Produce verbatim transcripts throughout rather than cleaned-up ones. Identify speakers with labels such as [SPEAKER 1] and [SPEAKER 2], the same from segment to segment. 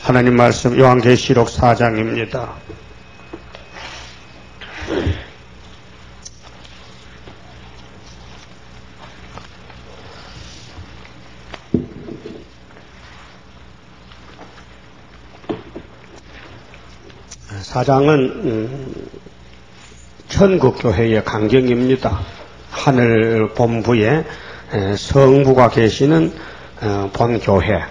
[SPEAKER 1] 하나님 말씀 요한계시록 사 장입니다. 사 장은 음, 천국교회의 강경입니다. 하늘 본부에 성부가 계시는 본교회,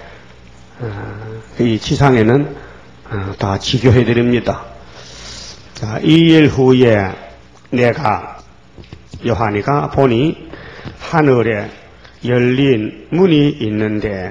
[SPEAKER 1] 이 지상에는 다 지교회들입니다. 자, 이 일 후에 내가 요한이가 보니 하늘에 열린 문이 있는데,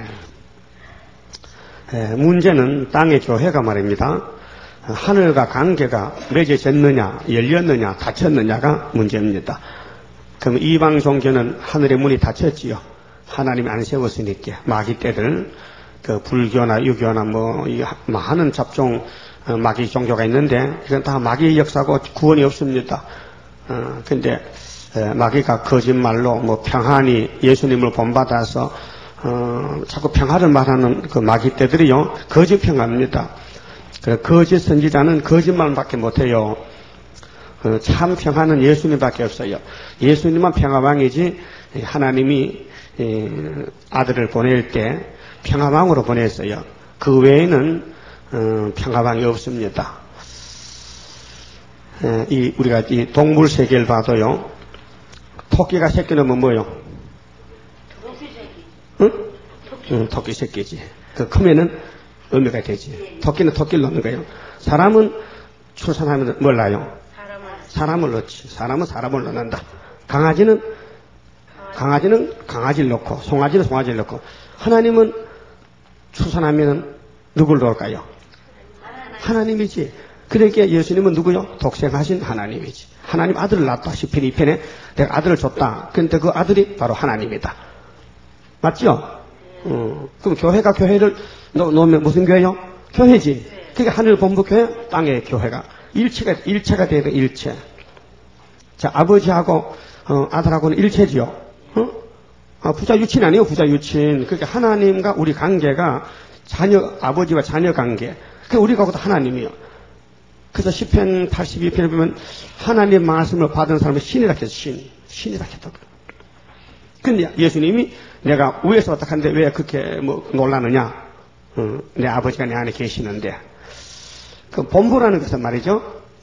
[SPEAKER 1] 문제는 땅의 교회가 말입니다. 하늘과 관계가 맺어졌느냐, 열렸느냐, 닫혔느냐가 문제입니다. 그럼 이방 종교는 하늘의 문이 닫혔지요. 하나님이 안 세웠으니까. 마귀 때들, 그 불교나 유교나 뭐, 많은 잡종, 마귀 종교가 있는데, 이건 다 마귀의 역사고 구원이 없습니다. 어, 근데, 마귀가 거짓말로 뭐 평안히 예수님을 본받아서, 어, 자꾸 평화를 말하는 그 마귀 때들이요, 거짓 평화입니다. 거짓 선지자는 거짓말밖에 못해요. 어, 참 평화는 예수님밖에 없어요. 예수님만 평화왕이지 하나님이 에, 아들을 보낼 때 평화왕으로 보냈어요. 그 외에는 어, 평화왕이 없습니다. 에, 이 우리가 이 동물 세계를 봐도요. 토끼가 새끼 넣으면 뭐요?
[SPEAKER 2] 토끼 새끼.
[SPEAKER 1] 응? 토끼. 응, 토끼 새끼지. 그 크면은 의미가 되지. 토끼는 토끼를 넣는 거예요. 사람은 출산하면 뭘 낳아요?
[SPEAKER 2] 사람을.
[SPEAKER 1] 사람을 넣지. 사람은 사람을 넣는다. 강아지는 강아지는 강아지를 넣고, 송아지는 송아지를 넣고, 하나님은 출산하면 누굴 넣을까요? 하나님이지. 그러니까 예수님은 누구요? 독생하신 하나님이지. 하나님 아들을 낳았다. 시편 이 편에 내가 아들을 줬다. 그런데 그 아들이 바로 하나님이다. 맞죠? 어, 그럼 교회가 교회를 놓, 놓으면 무슨 교회요? 교회지. 그게 하늘 본부 교회, 땅의 교회가 일체가 일체가 되는 일체. 자, 아버지하고 어, 아들하고는 일체지요. 어? 아, 부자 유친 아니에요, 부자 유친. 그러니까 하나님과 우리 관계가 자녀 아버지와 자녀 관계. 그 우리가 곧 하나님이요. 그래서 시편 팔십이 편에 보면 하나님 말씀을 받은 사람은 신이라 해서 신, 신이라 했다. 근데 예수님이 내가 위에서 왔다 하는데 왜 그렇게 뭐 놀라느냐? 어, 내 아버지가 내 안에 계시는데. 그 본부라는 것은 말이죠.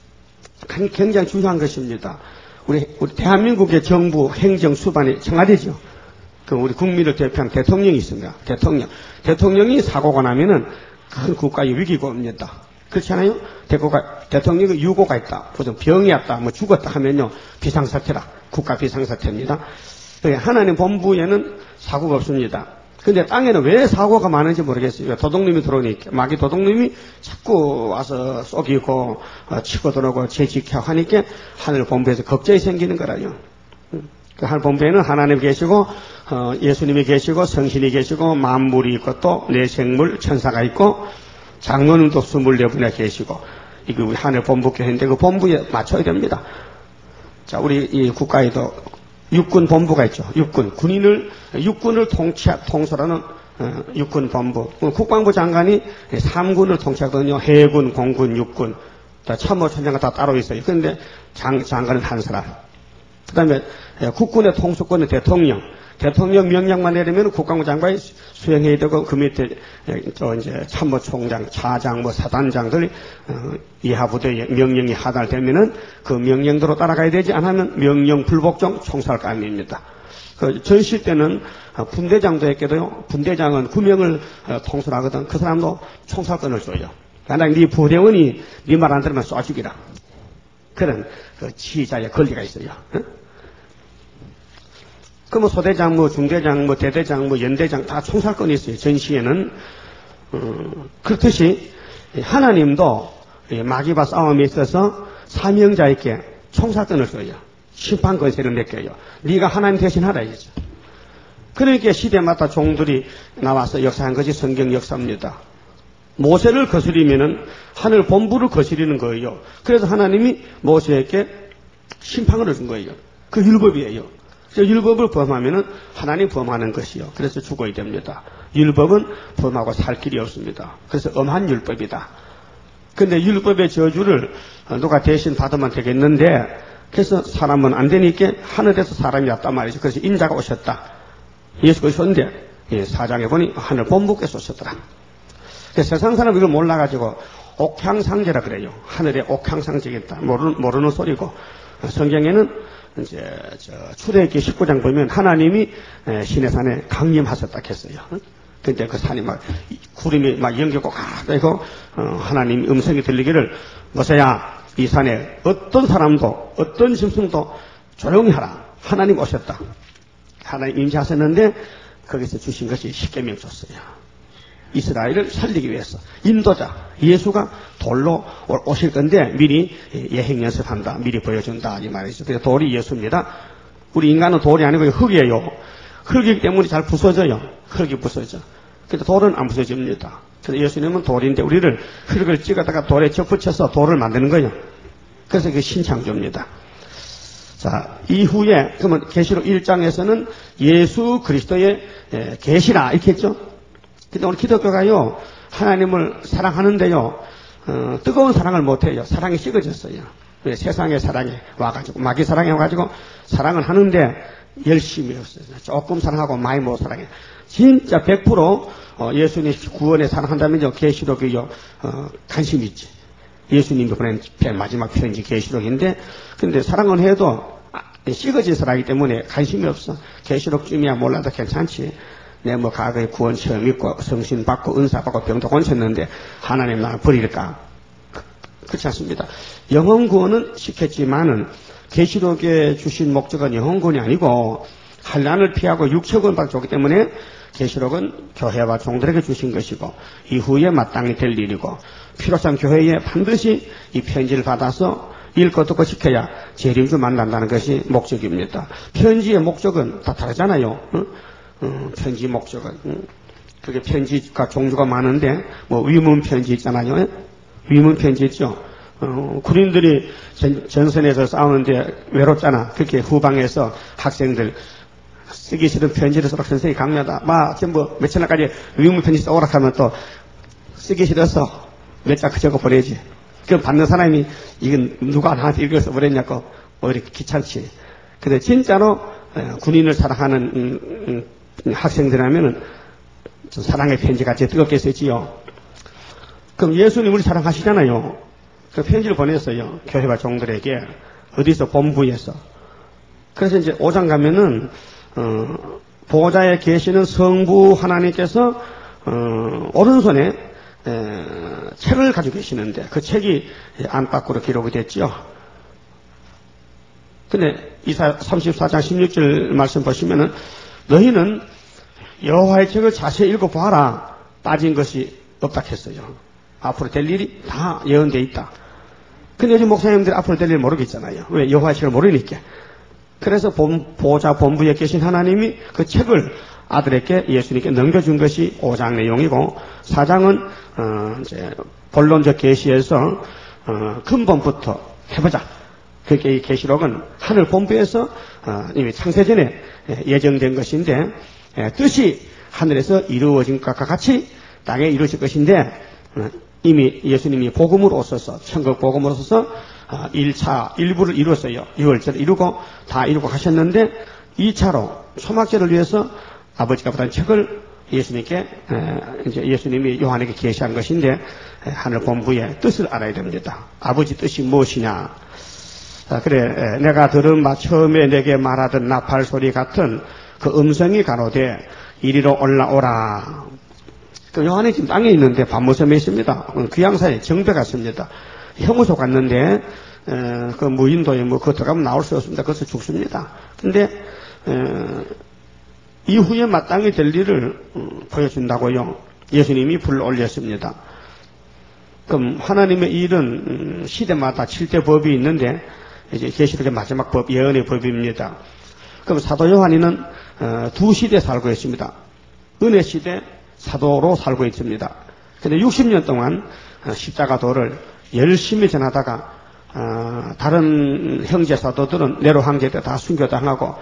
[SPEAKER 1] 굉장히 중요한 것입니다. 우리, 우리 대한민국의 정부, 행정, 수반이 청와대죠. 그 우리 국민을 대표한 대통령이 있습니다. 대통령. 대통령이 사고가 나면은 큰 국가의 위기가 옵니다. 그렇지 않아요? 대국가, 대통령이 유고가 있다. 무슨 병이 왔다. 뭐 죽었다 하면요. 비상사태라. 국가 비상사태입니다. 하나님 본부에는 사고가 없습니다. 근데 땅에는 왜 사고가 많은지 모르겠어요. 도둑놈이 들어오니까. 마귀 도둑놈이 자꾸 와서 쏘기고, 어, 치고 들어오고, 재직하고 하니까 하늘 본부에서 걱정이 생기는 거라요. 그 하늘 본부에는 하나님 계시고, 어, 예수님이 계시고, 성신이 계시고, 만물이 있고, 또 내생물, 천사가 있고, 장로님도 스물네 분에 계시고, 이게 우리 하늘 본부 교회인데 그 본부에 맞춰야 됩니다. 자, 우리 이 국가에도 육군 본부가 있죠. 육군. 군인을, 육군을 통치, 통솔하는, 어, 육군 본부. 국방부 장관이 삼군을 통치하거든요. 해군, 공군, 육군. 참모총장가 다 따로 있어요. 그런데 장, 장관은 한 사람. 그 다음에 국군의 통수권은 대통령. 대통령 명령만 내리면 국방부 장관이 수행해야 되고, 그 밑에, 저, 이제, 참모총장, 차장, 뭐, 사단장들이, 어, 이하부대에 명령이 하달되면은 그 명령대로 따라가야 되지 않으면 명령 불복종 총살감입니다. 그 전시 때는 분대장도 했게도요, 분대장은 구명을 어, 통솔하거든. 그 사람도 총살권을 줘요. 만약 네 부대원이 네 말 안 들으면 쏴죽이라. 그런 그 지휘자의 권리가 있어요. 어? 그 뭐 소대장, 뭐 중대장, 뭐 대대장, 뭐 연대장 다 총살권이 있어요. 전시에는. 어, 그렇듯이 하나님도 마귀와 싸움에 있어서 사명자에게 총살권을 줘요. 심판 권세를 맡겨요. 네가 하나님 대신 하라 이거죠. 그러니까 시대마다 종들이 나와서 역사한 것이 성경 역사입니다. 모세를 거스리면은 하늘 본부를 거스리는 거예요. 그래서 하나님이 모세에게 심판을 준 거예요. 그 율법이에요. 율법을 범하면은 하나님 범하는 것이요. 그래서 죽어야 됩니다. 율법은 범하고 살 길이 없습니다. 그래서 엄한 율법이다. 근데 율법의 저주를 누가 대신 받으면 되겠는데, 그래서 사람은 안 되니까 하늘에서 사람이 왔단 말이죠. 그래서 인자가 오셨다. 예수가 오셨는데, 사장에 보니 하늘 본부께서 오셨더라. 세상 사람은 이걸 몰라가지고 옥향상제라 그래요. 하늘에 옥향상제가 있다. 모르는, 모르는 소리고. 성경에는 이제 저 출애굽기 십구 장 보면 하나님이 시내 산에 강림하셨다 했어요. 근데 그 산이 막 구름이 막 연결고 가고 하나님 음성이 들리기를, 모세야 이 산에 어떤 사람도 어떤 짐승도 조용히 하라. 하나님 오셨다. 하나님 임재하셨는데 거기서 주신 것이 십계명 줬어요. 이스라엘을 살리기 위해서 인도자 예수가 돌로 오실 건데 미리 예행 연습한다. 미리 보여준다 이 말이죠. 그래서 돌이 예수입니다. 우리 인간은 돌이 아니고 흙이에요. 흙이기 때문에 잘 부서져요. 흙이 부서져. 근데 돌은 안 부서집니다. 그래서 예수님은 돌인데 우리를 흙을 찍어다가 돌에 접붙여서 돌을 만드는 거예요. 그래서 그게 신창조입니다. 자, 이후에 그러면 계시록 일 장에서는 예수 그리스도의 계시라 이렇게 했죠. 근데 오늘 기독교가요, 하나님을 사랑하는데요, 어, 뜨거운 사랑을 못해요. 사랑이 식어졌어요. 왜? 세상의 사랑에 와가지고, 마귀 사랑에 와가지고, 사랑을 하는데, 열심히 했어요. 조금 사랑하고 많이 못 사랑해. 진짜 백 퍼센트 어, 예수님 구원에 사랑한다면요, 계시록이요, 어, 관심이 있지. 예수님이 보낸 마지막 편지 계시록인데, 근데 사랑은 해도, 식어진 사랑이기 때문에 관심이 없어. 계시록쯤이야 몰라도 괜찮지. 내 뭐 과거에 구원 처음 있고 성신 받고 은사 받고 병도 고쳤는데 하나님 나를 버릴까? 그렇지 않습니다. 영혼 구원은 시켰지만은 계시록에 주신 목적은 영혼 구원이 아니고 환난을 피하고 육체구원 받기 좋기 때문에 계시록은 교회와 종들에게 주신 것이고 이후에 마땅히 될 일이고 필요성 교회에 반드시 이 편지를 받아서 읽고 듣고 지켜야 재림주 만난다는 것이 목적입니다. 편지의 목적은 다 다르잖아요. 응? 어, 편지 목적은 응? 그게 편지가 종류가 많은데 뭐 위문 편지 있잖아요. 위문 편지 있죠. 어, 군인들이 전, 전선에서 싸우는데 외롭잖아. 그렇게 후방에서 학생들 쓰기 싫은 편지를 써라. 선생님이 강요하다. 막 전부 며칠 날까지 위문 편지 써오라 하면 또 쓰기 싫어서 몇 장 적어 버려야지. 그 받는 사람이 이건 누가 나한테 읽어서 버렸냐고 뭐 이렇게 귀찮지. 근데 진짜로 군인을 사랑하는 음, 음, 학생들이라면은 사랑의 편지 같이 뜨겁게 쓰지요. 그럼 예수님을 사랑하시잖아요. 그 편지를 보냈어요. 교회와 종들에게. 어디서? 본부에서. 그래서 이제 오 장 가면은 어, 보좌에 계시는 성부 하나님께서 어, 오른손에 에, 책을 가지고 계시는데 그 책이 안팎으로 기록이 됐죠. 근데 이사 삼십사 장 십육 절 말씀 보시면은 너희는 여호와의 책을 자세히 읽어보아라. 빠진 것이 없다 했어요. 앞으로 될 일이 다 예언되어 있다. 근데 요즘 목사님들이 앞으로 될 일 모르겠잖아요. 왜? 여호와의 책을 모르니까. 그래서 본, 보좌 본부에 계신 하나님이 그 책을 아들에게 예수님께 넘겨준 것이 오 장 내용이고 사 장은 어, 이제 본론적 계시에서 어, 근본부터 해보자. 그게 이 계시록은 하늘 본부에서 어, 이미 창세전에 예정된 것인데 예, 뜻이 하늘에서 이루어진 것과 같이 땅에 이루어질 것인데 어, 이미 예수님이 복음으로 오셔서 천국 복음으로 오셔서 어, 일 차 일부를 이루었어요. 유월절을 이루고 다 이루고 하셨는데 이 차로 초막절을 위해서 아버지가 보낸 책을 예수님께 에, 이제 예수님이 요한에게 계시한 것인데 에, 하늘 본부의 뜻을 알아야 됩니다. 아버지 뜻이 무엇이냐? 아, 그래, 내가 들은 바 처음에 내게 말하던 나팔 소리 같은 그 음성이 가로되 이리로 올라오라. 그 요한이 지금 땅에 있는데 밤무섬에 있습니다. 귀양사에 정배 갔습니다. 형무소 갔는데 에, 그 무인도에 뭐 그거 들어가면 나올 수 없습니다. 거기서 죽습니다. 근데 에, 이후에 마땅히 될 일을 음, 보여준다고요. 예수님이 불러 올렸습니다. 그럼 하나님의 일은 음, 시대마다 칠대 법이 있는데 이제 계시록의 마지막 법, 예언의 법입니다. 그럼 사도 요한이는 어, 두 시대 살고 있습니다. 은혜 시대, 사도로 살고 있습니다. 근데 육십 년 동안 어, 십자가 도를 열심히 전하다가 어, 다른 형제 사도들은 네로 황제 때 다 순교당하고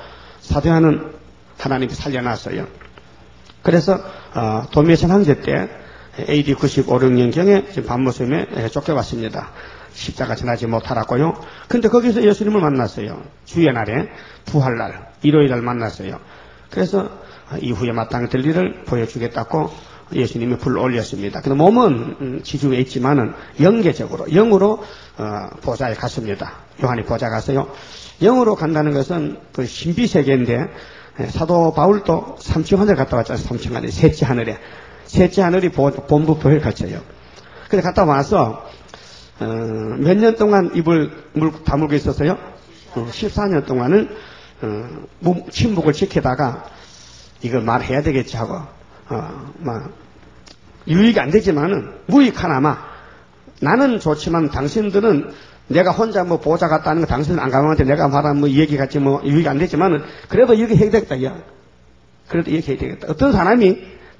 [SPEAKER 1] 사도 요한은 하나님이 살려놨어요. 그래서 어, 도미에서 황제 때 에이디 구십오, 육 년경에 밤모섬에 쫓겨왔습니다. 십자가 지나지 못하라고요. 근데 거기서 예수님을 만났어요. 주의 날에 부활날 일요일날 만났어요. 그래서 이후에 마땅히 일을 보여주겠다고 예수님이 불러 올렸습니다. 근데 몸은 지주에 있지만은 영계적으로 영으로 어, 보좌에 갔습니다. 요한이 보좌 갔어요. 영으로 간다는 것은 그 신비 세계인데 사도 바울도 삼층 하늘 갔다 왔잖아요. 삼층 하늘, 셋째 하늘에 셋째 하늘이 본부 보혈 갇혀요. 그래서 갔다 와서 어, 몇 년 동안 입을 물, 다물고 있었어요. 어, 십사 년 동안을 어, 침묵을 지키다가 이걸 말해야 되겠지 하고 어, 막 유익이 안 되지만은 무익하나마 나는 좋지만 당신들은 내가 혼자 뭐 보호자 같다는 거 당신은 안 가만한테 내가 말하면 뭐 이 얘기 같지 뭐 유익이 안 되지만은 그래도 이렇게 해야 되겠다 야 그래도 이렇게 해야 되겠다. 어떤 사람이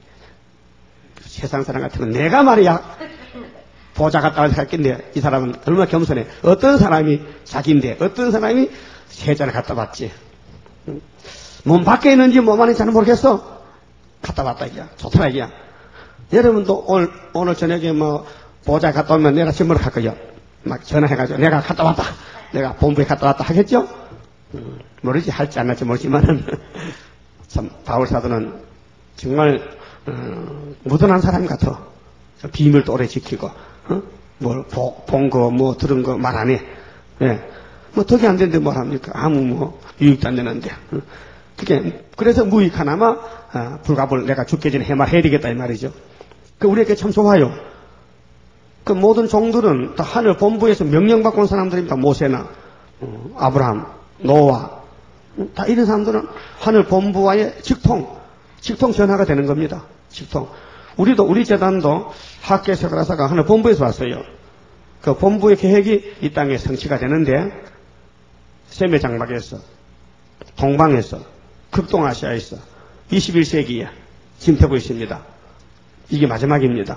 [SPEAKER 1] 세상 사람 같으면 내가 말이야 보호자 같다고 생각했는데 이 사람은 얼마나 겸손해. 어떤 사람이 자기인데 어떤 사람이 세자를 갖다 봤지. 몸 밖에 있는지 몸 안에 잘 모르겠어. 갖다 봤다 이야 좋더라 이야. 여러분도 오늘 오늘 저녁에 뭐 보호자 갔다 오면 내가 신문을 갈 거야. 막 전화해가지고 내가 갔다 왔다. 내가 본부에 갔다 왔다 하겠죠? 음, 모르지 할지 안 할지 모르지만은 참 바울 사도는 정말 어, 무던한 사람 같아. 비밀도 오래 지키고 어? 뭘 본 거 뭐 들은 거 말 안 해. 예. 뭐 덕이 안 되는데 뭘 합니까? 아무 뭐 유익도 안 되는데. 어? 그게 그래서 무익하나마 어, 불갑을 내가 죽기 전에 해말 해야 되겠다 이 말이죠. 그 우리에게 참 좋아요. 그 모든 종들은 다 하늘 본부에서 명령받고 온 사람들입니다. 모세나 어, 아브라함, 노아 어, 다 이런 사람들은 하늘 본부와의 직통, 직통 전화가 되는 겁니다. 직통. 우리도 우리 재단도 학계석라사가 하늘 본부에서 왔어요. 그 본부의 계획이 이 땅에 성취가 되는데 세계 장막에서, 동방에서, 극동아시아에서 이십일 세기에 진퇴고 있습니다. 이게 마지막입니다.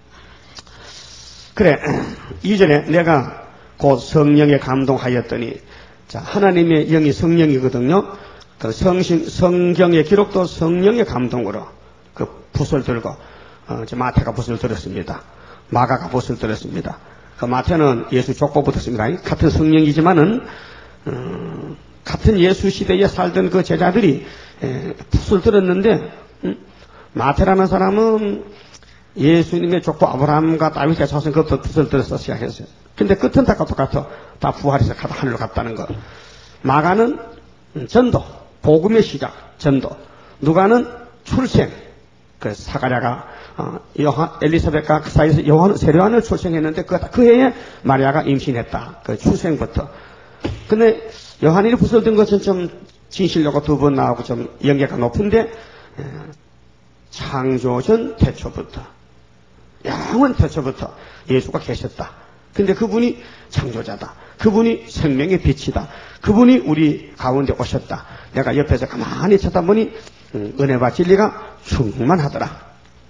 [SPEAKER 1] 그래, 이전에 내가 곧 성령에 감동하였더니, 자, 하나님의 영이 성령이거든요. 그 성신, 성경의 기록도 성령의 감동으로 그 붓을 들고, 어, 저 마태가 붓을 들었습니다. 마가가 붓을 들었습니다. 그 마태는 예수 족보 붙었습니다. 같은 성령이지만은, 음, 같은 예수 시대에 살던 그 제자들이 에, 붓을 들었는데, 음, 마태라는 사람은 예수님의 족보 아브라함과 다윗의 자손 그것도 붓을 들어서 시작했어요. 근데 끝은 다 똑같아. 다 부활해서 하늘로 갔다는 거. 마가는 전도, 복음의 시작, 전도. 누가는 출생. 그 사가랴가 어, 요한 엘리사벳과 그 사이에서 요한 세례요한을 출생했는데 그, 그 해에 마리아가 임신했다. 그 출생부터. 근데 요한이 붓을 든 것은 좀 진실로가 두 번 나오고 좀 연계가 높은데 에, 창조전 태초부터 영원 태초부터 예수가 계셨다. 근데 그분이 창조자다. 그분이 생명의 빛이다. 그분이 우리 가운데 오셨다. 내가 옆에서 가만히 쳐다보니 음, 은혜와 진리가 충만하더라.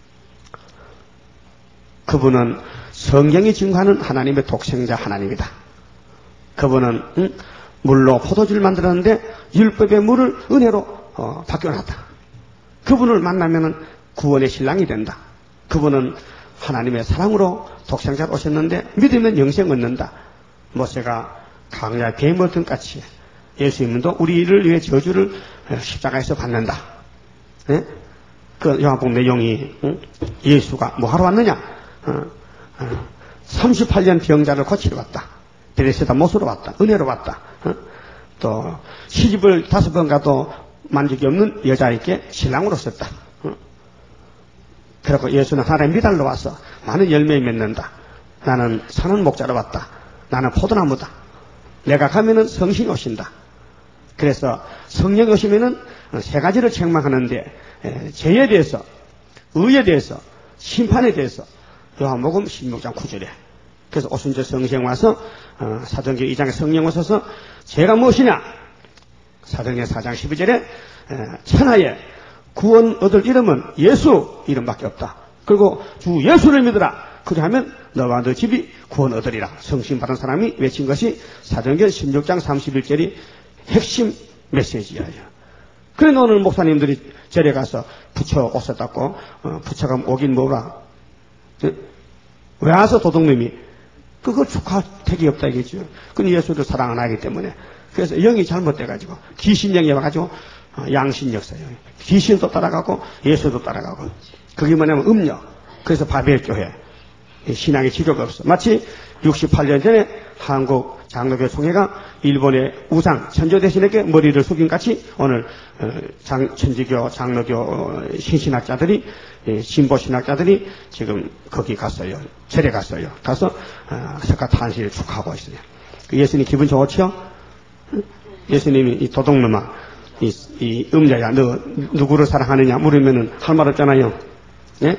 [SPEAKER 1] 그분은 성경이 증거하는 하나님의 독생자 하나님이다. 그분은 음, 물로 포도주를 만들었는데 율법의 물을 은혜로 어, 바뀌어놨다. 그분을 만나면은 구원의 신랑이 된다. 그분은 하나님의 사랑으로 독생자로 오셨는데 믿으면 영생 얻는다. 모세가 강야의 뱀을 든 같이 예수님도 우리를 위해 저주를 십자가에서 받는다. 예? 그 요한복음 내용이 응? 예수가 뭐 하러 왔느냐? 어, 어, 삼십팔 년 병자를 고치러 왔다. 베레스다 못으로 왔다. 은혜로 왔다. 어? 또 시집을 다섯 번 가도 만족이 없는 여자에게 신랑으로 썼다. 어? 그리고 예수는 하나님의 미달로 와서 많은 열매 맺는다. 나는 사는 목자로 왔다. 나는 포도나무다. 내가 가면은 성신이 오신다. 그래서 성령이 오시면은 세 가지를 책망하는데 죄에 대해서, 의에 대해서, 심판에 대해서 요한복음 십육 장 구 절에 그래서 오순절 성령 와서 어, 사도행전 이 장에 성령 오셔서 죄가 무엇이냐? 사도행전 사 장 십이 절에 에, 천하에 구원 얻을 이름은 예수 이름밖에 없다. 그리고 주 예수를 믿으라. 그리하면 너와 너 집이 구원 얻으리라. 성신 받은 사람이 외친 것이 사도행전 십육 장 삼십일 절이 핵심 메시지예요. 그래 오늘 목사님들이 절에 가서 부처 옷을 닦고 어, 부처가 오긴 뭐가 왜 와서 도둑놈이 그거 축하할 택이 없다 이겠죠. 그건 예수를 사랑 안 하기 때문에. 그래서 영이 잘못돼가지고 귀신영이 와가지고 어, 양신역사예요. 귀신도 따라가고 예수도 따라가고 그게 뭐냐면 음력. 그래서 바벨교회 신앙의 지도가 없어. 마치 육십팔 년 전에 한국 장로교 총회가 일본의 우상 천조대신에게 머리를 숙인 같이 오늘 장, 천주교 장로교 신신학자들이 신보신학자들이 지금 거기 갔어요. 절에 갔어요. 가서 석가탄신을 축하하고 있어요. 예수님 기분 좋죠? 예수님이 이 도둑놈아 이, 이 음자야 너 누구를 사랑하느냐 물으면은 할 말 없잖아요. 예?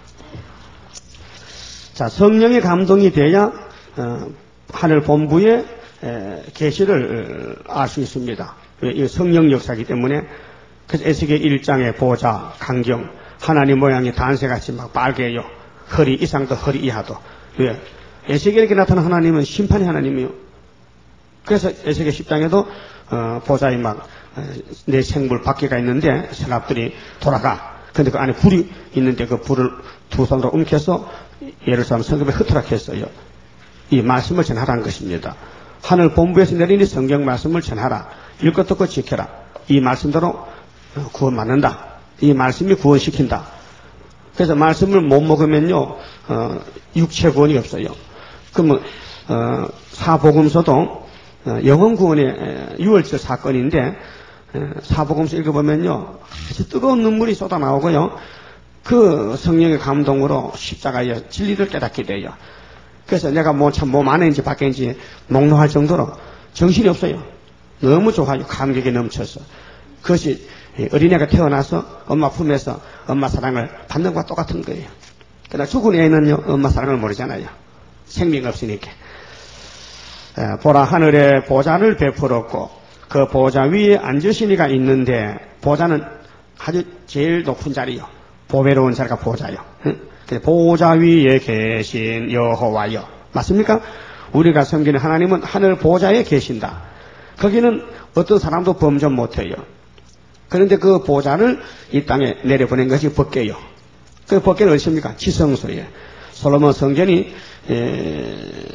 [SPEAKER 1] 자, 성령의 감동이 돼야 어, 하늘 본부의 계시를 알 수 있습니다. 이 성령 역사이기 때문에. 그래서 에스겔 일 장의 보좌, 강경, 하나님 모양이 단새같이 막 빨개요. 허리 이상도 허리 이하도. 왜? 에스겔에게 나타난 하나님은 심판의 하나님이요. 그래서 에스겔 십 장에도 어, 보좌에 막 내 생물 밖에가 있는데 사람들이 돌아가. 근데 그 안에 불이 있는데 그 불을 두 손으로 움켜서 예루살렘 성읍에 흩어라게 했어요. 이 말씀을 전하라는 것입니다. 하늘 본부에서 내린 이 성경 말씀을 전하라. 읽고 듣고 지켜라. 이 말씀대로 구원받는다. 이 말씀이 구원시킨다. 그래서 말씀을 못 먹으면요 어, 육체 구원이 없어요. 그러면 어, 사복음서도 어, 영혼 구원의 유월절 사건인데 어, 사복음서 읽어보면요 아주 뜨거운 눈물이 쏟아 나오고요. 그 성령의 감동으로 십자가의 진리를 깨닫게 돼요. 그래서 내가 뭐 참 몸 안에인지 밖에인지 몽롱할 정도로 정신이 없어요. 너무 좋아요. 감격에 넘쳐서. 그것이 어린애가 태어나서 엄마 품에서 엄마 사랑을 받는 것과 똑같은 거예요. 그러나 죽은 애는요 엄마 사랑을 모르잖아요. 생명 없으니까. 보라 하늘에 보좌를 베풀었고 그 보좌 위에 앉으신 이가 있는데 보좌는 아주 제일 높은 자리요. 보배로운 자리가 보좌요. 보좌 위에 계신 여호와여. 맞습니까? 우리가 섬기는 하나님은 하늘 보좌에 계신다. 거기는 어떤 사람도 범접 못해요. 그런데 그 보좌를 이 땅에 내려보낸 것이 법궤요. 그 법궤는 어디십니까? 지성소에. 솔로몬 성전이 에,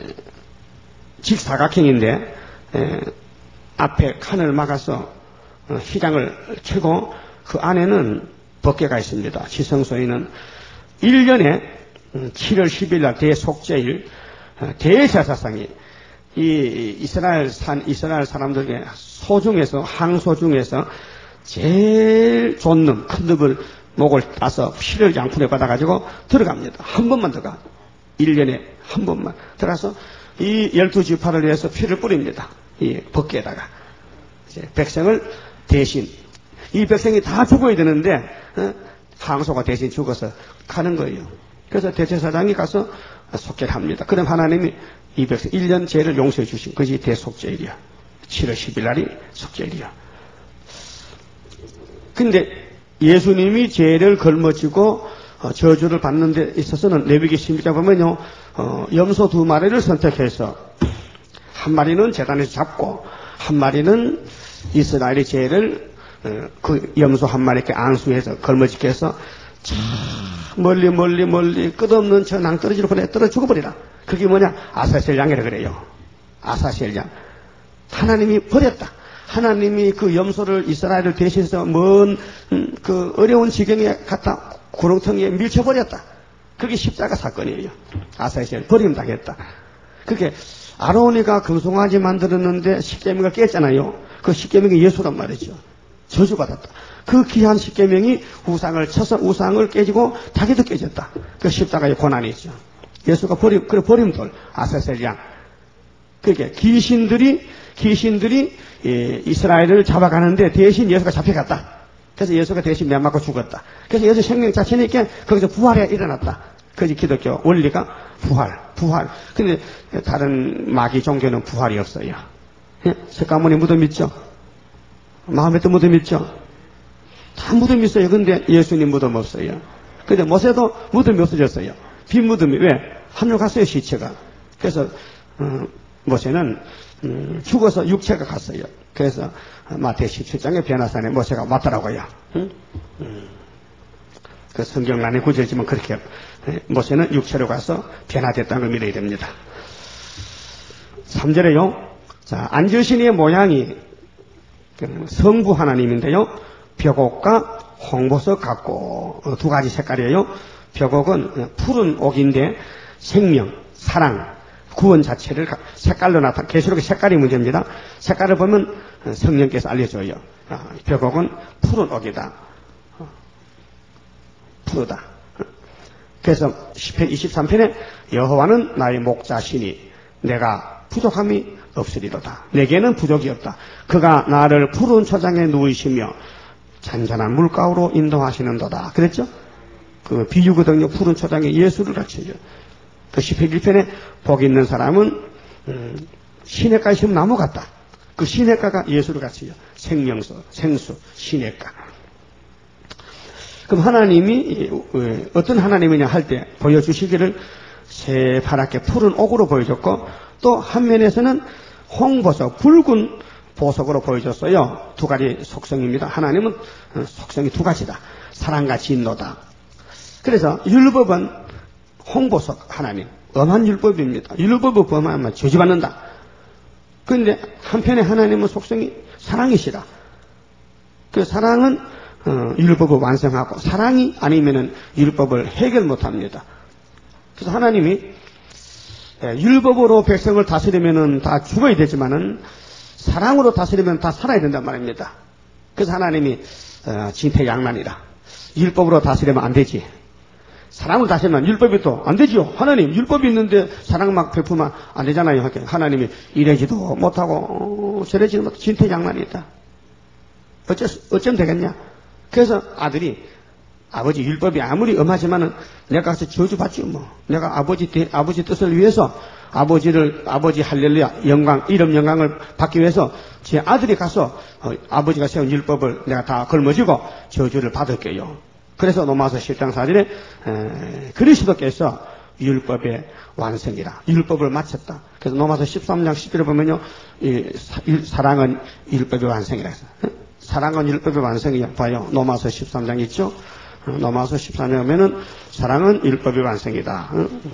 [SPEAKER 1] 직사각형인데 에, 앞에 칸을 막아서 어, 휘장을 켜고 그 안에는 법궤가 있습니다. 지성소에는 일 년에 칠월 십일 날 대속죄일 대제사상이 이 이스라엘 산 이스라엘 사람들에게 소중에서 항소 중에서 제일 좋은 놈 큰 놈을 목을 따서 피를 양푼에 받아가지고 들어갑니다. 한 번만 들어가. 일 년에 한 번만 들어가서 이 열두 지파를 위해서 피를 뿌립니다. 이 법궤에다가 이제 백성을 대신 이 백성이 다 죽어야 되는데 어? 항소가 대신 죽어서 가는 거예요. 그래서 대제사장이 가서 속죄를 합니다. 그럼 하나님이 이 백성 일 년 죄를 용서해 주신 것이 대속죄일이야. 칠월 십일 날이 속죄일이야. 근데 예수님이 죄를 걸머지고 어, 저주를 받는 데 있어서는 레위기 십육 장 보면요 어, 염소 두 마리를 선택해서 한 마리는 제단에서 잡고 한 마리는 이스라엘의 죄를 어, 그 염소 한 마리께 안수해서 걸머지게 해서 참 멀리 멀리 멀리 끝없는 저 낭떠러지로 보내 떨어 죽어버리라. 그게 뭐냐? 아사셀 양이라 그래요. 아사셀 양. 하나님이 버렸다. 하나님이 그 염소를 이스라엘을 대신해서 먼 그 어려운 지경에 갖다 구렁텅이에 밀쳐버렸다. 그게 십자가 사건이에요. 아사셀 버림당했다. 그게 아론이가 금송아지 만들었는데 십계명을 깼잖아요. 그 십계명이 예수란 말이죠. 저주받았다. 그 귀한 십계명이 우상을 쳐서 우상을 깨지고 자기도 깨졌다. 그 십자가의 고난이죠. 예수가 버림, 그래 버림돌 아사셀 양. 그러니까 귀신들이 귀신들이 예, 이스라엘을 잡아가는데 대신 예수가 잡혀갔다. 그래서 예수가 대신 매 맞고 죽었다. 그래서 예수 생명 자체니까 거기서 부활이 일어났다. 그것이 기독교 원리가 부활, 부활. 근데 다른 마귀 종교는 부활이 없어요. 예? 석가모니 무덤 있죠? 마음에도 무덤 있죠? 다 무덤 있어요. 근데 예수님 무덤 없어요. 근데 모세도 무덤이 없어졌어요. 빈 무덤이 왜? 하늘 갔어요, 시체가. 그래서 어, 모세는 음, 죽어서 육체가 갔어요. 그래서 마태복음 십칠 장에 변화산에 모세가 왔더라고요. 응? 음. 그 성경란에 구절지만 그렇게 모세는 육체로 가서 변화됐다는 걸 믿어야 됩니다. 삼 절에요. 자, 앉으신 이의 모양이 성부 하나님인데요. 벽옥과 홍보석 같고 두 가지 색깔이에요. 벽옥은 푸른 옥인데 생명, 사랑, 구원 자체를 색깔로 나타. 계시록의 색깔이 문제입니다. 색깔을 보면 성령께서 알려줘요. 벽옥은 푸른 옥이다. 푸르다. 그래서 시편 이십삼 편에 여호와는 나의 목자시니 내가 부족함이 없으리로다. 내게는 부족이 없다. 그가 나를 푸른 초장에 누이시며 잔잔한 물가로 인도하시는도다. 그랬죠? 그 비유거든요. 푸른 초장에 예수를 갖춰요. 그 시편 일 편에 복 있는 사람은 음, 시냇가에 심은 나무 같다. 그 시냇가가 예수를 갖춰요. 생명수, 생수, 시냇가. 그럼 하나님이 어떤 하나님이냐 할 때 보여주시기를 새파랗게 푸른 옥으로 보여줬고 또 한 면에서는 홍보석, 붉은 보석으로 보여줬어요. 두 가지 속성입니다. 하나님은 속성이 두 가지다. 사랑과 진노다. 그래서 율법은 홍보석 하나님, 엄한 율법입니다. 율법을 범하면 저주받는다. 그런데 한편에 하나님은 속성이 사랑이시라. 그 사랑은 어, 율법을 완성하고 사랑이 아니면은 율법을 해결 못합니다. 그래서 하나님이 예, 율법으로 백성을 다스리면은 다 죽어야 되지만은 사랑으로 다스리면 다 살아야 된단 말입니다. 그래서 하나님이 어, 진퇴양난이라. 율법으로 다스리면 안 되지. 사랑으로 다스리면 율법이 또 안 되지요. 하나님 율법이 있는데 사랑 막 베푸면 안 되잖아요. 하나님이 이래지도 못하고 어, 저래지도 못하고 진퇴양난이다. 어째 어쩌면 되겠냐? 그래서 아들이 아버지 율법이 아무리 엄하지만은 내가 가서 저주받지 뭐. 내가 아버지 아버지 뜻을 위해서 아버지를 아버지 할렐루야 영광 이름 영광을 받기 위해서 제 아들이 가서 어, 아버지가 세운 율법을 내가 다 걸머쥐고 저주를 받을게요. 그래서 로마서 십 장 사 절에 에, 그리스도께서 율법의 완성이라. 율법을 마쳤다. 그래서 로마서 십삼 장 십 절에 보면요. 이, 사, 일, 사랑은 율법의 완성이라 해서. 사랑은 율법의 완성이 봐요. 로마서 십삼 장 있죠? 로마서 십삼 장 보면은 사랑은 율법의 완성이다.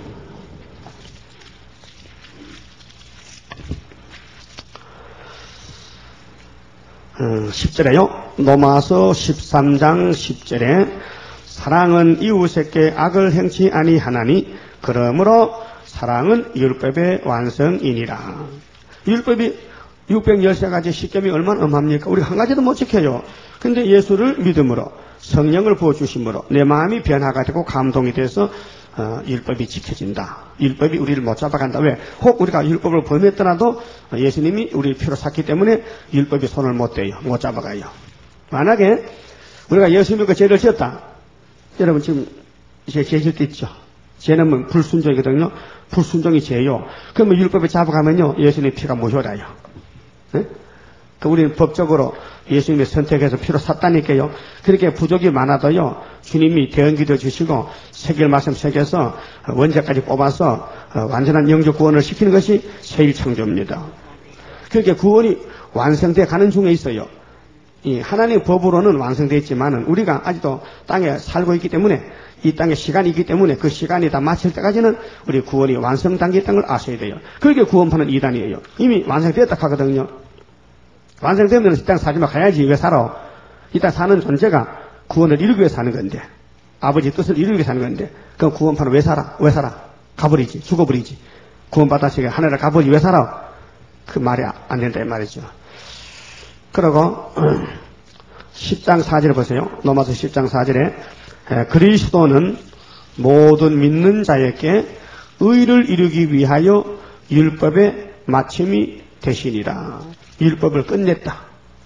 [SPEAKER 1] 십 절에요. 로마서 십삼 장 십 절에 사랑은 이웃에게 악을 행치 아니하나니 그러므로 사랑은 율법의 완성이니라. 율법이 육백십삼 가지 십계명이 얼마나 엄합니까? 우리가 한 가지도 못 지켜요. 근데 예수를 믿음으로 성령을 부어주심으로 내 마음이 변화가 되고 감동이 돼서 어, 율법이 지켜진다. 율법이 우리를 못 잡아간다. 왜? 혹 우리가 율법을 범했더라도 예수님이 우리를 피로 샀기 때문에 율법이 손을 못 대요. 못 잡아가요. 만약에 우리가 예수 믿고 죄를 지었다. 여러분 지금 이제 죄 지을 때 있죠. 죄는 뭐 불순종이거든요. 불순종이 죄요. 그러면 율법에 잡아가면요. 예수님 피가 무효라요. 네? 그 우리는 법적으로 예수님이 선택해서 피로 샀다니까요. 그렇게 부족이 많아도요. 주님이 대언기도 주시고 새길 말씀 새겨서 원죄까지 뽑아서 완전한 영적 구원을 시키는 것이 새일 창조입니다. 그렇게 구원이 완성돼 가는 중에 있어요. 이 하나님의 법으로는 완성되어 있지만은 우리가 아직도 땅에 살고 있기 때문에 이 땅에 시간이 있기 때문에 그 시간이 다 마칠 때까지는 우리 구원이 완성 단계에 있다는 걸 아셔야 돼요. 그렇게 구원파는 이단이에요. 이미 완성되었다 하거든요. 완성되면 이 땅 살지마 가야지. 왜 살아? 이 땅 사는 존재가 구원을 이루기 위해 사는 건데 아버지 뜻을 이루기 위해 사는 건데 그럼 구원파는 왜 살아? 왜 살아? 가버리지. 죽어버리지. 구원받았으니까 하늘에 가버리지. 왜 살아? 그 말이 안 된다 이 말이죠. 그리고 십 장 사 절 보세요. 로마서 십 장 사 절에 그리스도는 모든 믿는 자에게 의를 이루기 위하여 율법의 마침이 되시니라. 율법을 끝냈다.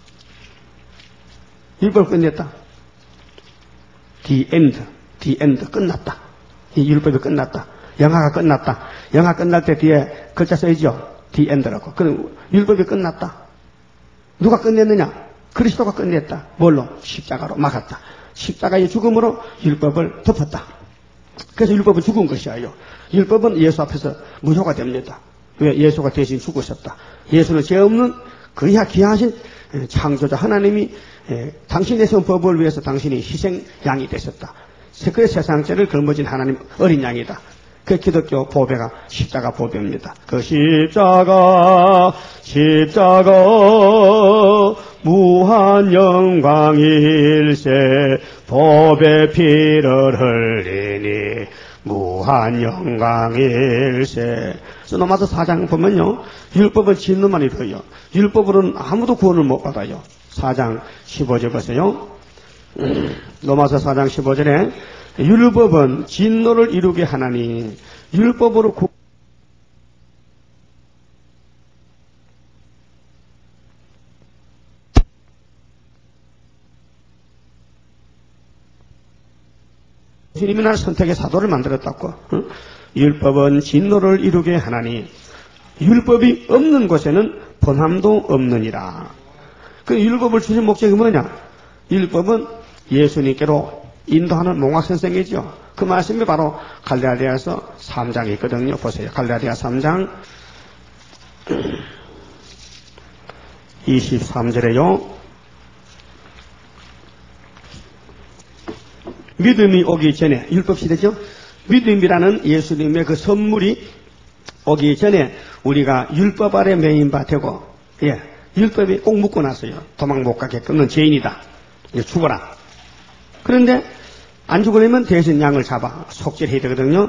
[SPEAKER 1] 율법을 끝냈다. The end. The end. 끝났다. 이 율법이 끝났다. 영화가 끝났다. 영화 끝날 때 뒤에 글자 써있죠. The end라고. 그럼 율법이 끝났다. 누가 끝냈느냐? 그리스도가 끝냈다. 뭘로? 십자가로 막았다. 십자가의 죽음으로 율법을 덮었다. 그래서 율법은 죽은 것이에요. 율법은 예수 앞에서 무효가 됩니다. 왜? 예수가 대신 죽으셨다. 예수는 죄 없는 그이야 귀하신 창조자 하나님이 당신이 내세운 법을 위해서 당신이 희생 양이 되셨다. 그의 세상죄를 걸머진 하나님 어린 양이다. 그 기독교 보배가 십자가 보배입니다. 그 십자가 십자가 무한 영광일세 보배 피를 흘리니 무한 영광일세. 로마서 사 장 보면요, 율법은 짓는만 이루어요. 율법으로는 아무도 구원을 못 받아요. 사 장 십오 절 보세요. 로마서 사 장 십오 절에 율법은 진노를 이루게 하나니 율법으로 구... 주님이 나를 선택의 사도를 만들었다고. 응? 율법은 진노를 이루게 하나니 율법이 없는 곳에는 번함도 없느니라. 그 율법을 주신 목적이 뭐냐? 율법은 예수님께로 인도하는 몽학선생이죠. 그 말씀이 바로 갈라디아서 삼 장에 있거든요. 보세요. 갈라디아 삼 장 이십삼 절에요. 믿음이 오기 전에, 율법 시대죠. 믿음이라는 예수님의 그 선물이 오기 전에 우리가 율법 아래 매인 바 되고, 예, 율법이 꼭 묶고 났어요. 도망 못 가게끔 넌 죄인이다. 이제 죽어라. 그런데 안 죽으려면 대신 양을 잡아 속죄해야 되거든요.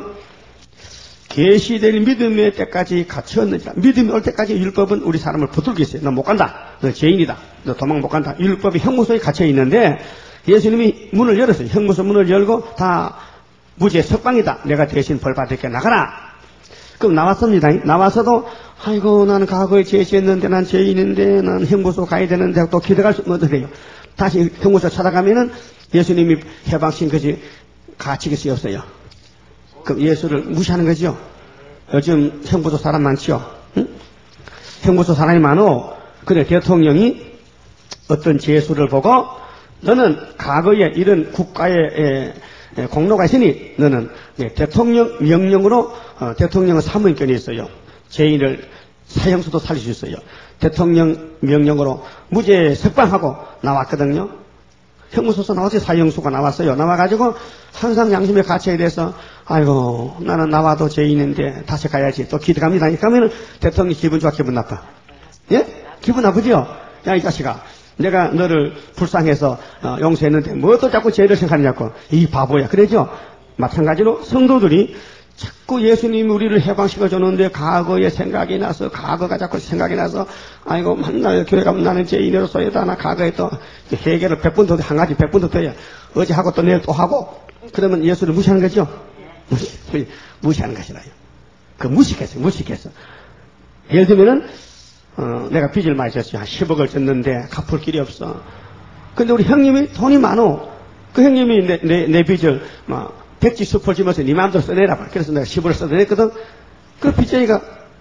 [SPEAKER 1] 계시될 믿음의 때까지 갇혔느니라. 믿음이 올 때까지 율법은 우리 사람을 붙들고 있어요. 너 못 간다. 너 죄인이다. 너 도망 못 간다. 율법이 형무소에 갇혀 있는데 예수님이 문을 열었어요. 형무소 문을 열고 다 무죄 석방이다. 내가 대신 벌 받을게 나가라. 그럼 나왔습니다. 나와서도 아이고 나는 과거에 죄지었는데 난 죄인인데 난 형무소 가야 되는데 또 기대갈 수 없어요. 다시 형무소 찾아가면은 예수님이 해방신 것이 가치가 쓰였어요. 그럼 예수를 무시하는 거죠. 요즘 형무소 사람 많지요. 응? 형무소 사람이 많어. 그래 대통령이 어떤 죄수를 보고 너는 과거에 이런 국가의 공로가 있으니 너는 대통령 명령으로 어, 대통령은 사무인권이 있어요. 죄인을 사형수도 살릴 수 있어요. 대통령 명령으로 무죄 석방하고 나왔거든요. 형무소에서 나왔지. 사형수가 나왔어요. 나와가지고 항상 양심에 갇혀야 돼서 아이고 나는 나와도 죄인인데 다시 가야지. 또 기대갑니다. 그러면 대통령이 기분 좋아 기분 나빠? 예? 기분 나쁘지요? 야 이 자식아, 내가 너를 불쌍해서 어, 용서했는데 뭐 또 자꾸 죄를 생각하냐고. 이 바보야. 그러죠? 마찬가지로 성도들이 자꾸 예수님이 우리를 해방시켜줬는데 과거의 생각이 나서 과거가 자꾸 생각이 나서 아이고 만날 교회 가면 나는 죄인으로서이다. 나 과거에 또 회개를 백 번 더 한 가지 백 번 더 돼야 어제 하고 또 내일 또 하고 그러면 예수를 무시하는 거죠. 무시, 무시하는 것이라요. 그 무식했어요. 무식했어. 예를 들면은 어, 내가 빚을 많이 졌어요. 한 십억을 졌는데 갚을 길이 없어. 근데 우리 형님이 돈이 많어. 그 형님이 내, 내, 내 빚을 막 백지 수포 지면서 네 마음대로 써내라. 그래서 내가 십억을 써내냈거든. 그 빚쟁이가